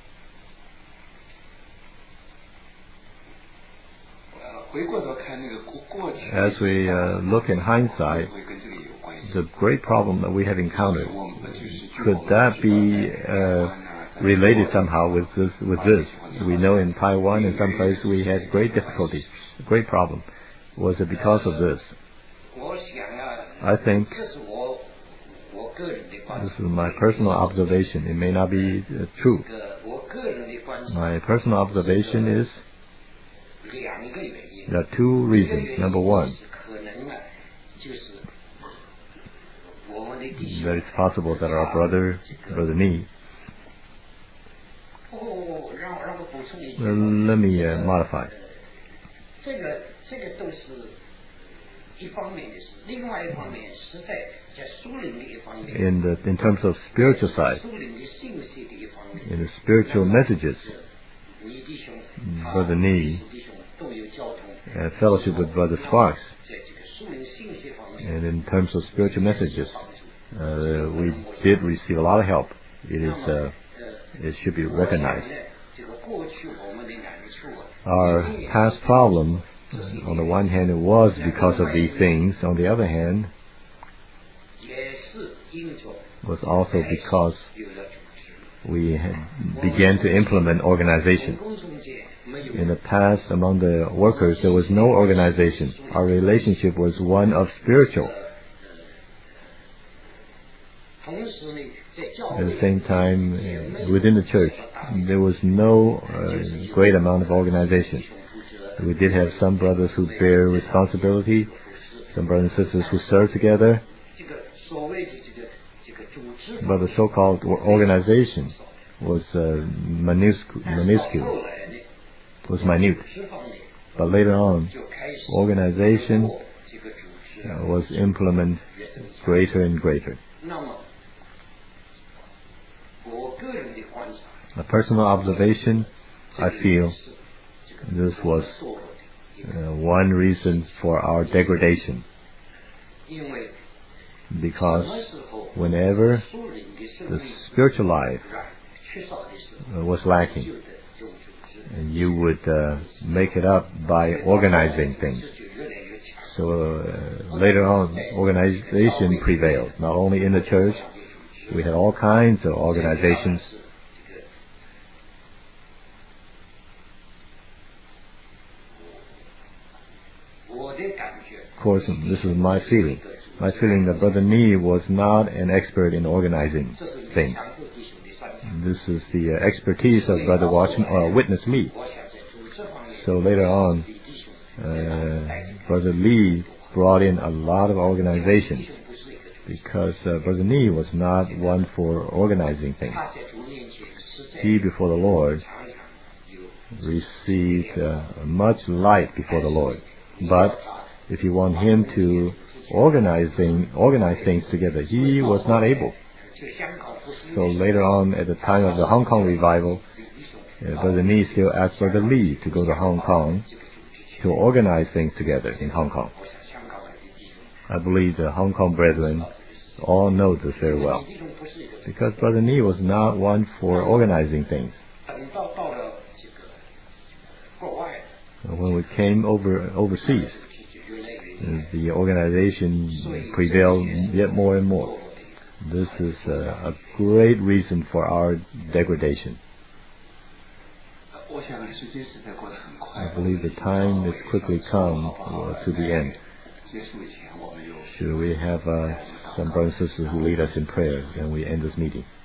呃回过头看那个过过去 As we uh, look in hindsight, 会跟这个有关系。 the great problem that we have encountered, could that be uh, related somehow with this? With this, we know in Taiwan, in some places, we had great difficulties, great problem. Was it because of this? 我想啊， I think 这是我我个人的观 this 点。 is my personal observation. It may not be uh, true. 这个我个人的观点， My personal observation is 两个原因。 there are two reasons. Number one, 可能啊，就是我们的弟 that 兄 it's possible that our brother, Brother Nee, 哦，让让我补充一句 uh, let me uh, modify. 这个这个都是一方面的事，另外一方面实在在属灵的一方面， In the in terms of spiritual side, 属灵的信息的一方面， in the spiritual messages, 你弟兄 Brother Nee 弟兄都有交通， uh, fellowship with Brother Sparks, 在这个属灵信息方面 and in terms of spiritual messages, 帮助。 uh, we did receive a lot of help. It is uh, 呃， it should be recognized. 这个过去我们的难处啊， Our past problem, on the one hand, it was because of these things. On the other hand, 也是因着 was also because 有了组织。 we had began to implement organization. 工中间没有 In the past, among the workers, there was no organization. Our relationship was one of spiritual. 同时呢，在教 At 会 the same time, uh, within the church, there was no uh, great amount of organization. We did have some brothers who bear responsibility, some brothers and sisters who serve together, but the so-called organization was uh, minuscule, minuscule, was minute. But later on, organization uh, was implemented greater and greater. A personal observation, I feel this was uh, one reason for our degradation. Because whenever the spiritual life uh, was lacking, and you would uh, make it up by organizing things. So uh, later on, organization prevailed. Not only in the church, we had all kinds of organizations. Of course, this is my feeling. My feeling that Brother Nee was not an expert in organizing things. This is the uh, expertise of Brother Watchman, or Witness Me. So later on, uh, Brother Lee brought in a lot of organization, because uh, Brother Nee was not one for organizing things. He, before the Lord, received uh, much light before the Lord. But if you want him to organize, thing, organize things together, he was not able. So later on, at the time of the Hong Kong revival, uh, Brother Nee still asked Brother Lee to go to Hong Kong to organize things together in Hong Kong. I believe the Hong Kong brethren all know this very well, because Brother Nee was not one for organizing things. When we came over overseas, the organization prevailed yet more and more. This is a, a great reason for our degradation. I believe the time has quickly come uh, to the end. Should we have uh, some brothers and sisters who lead us in prayer, and we end this meeting?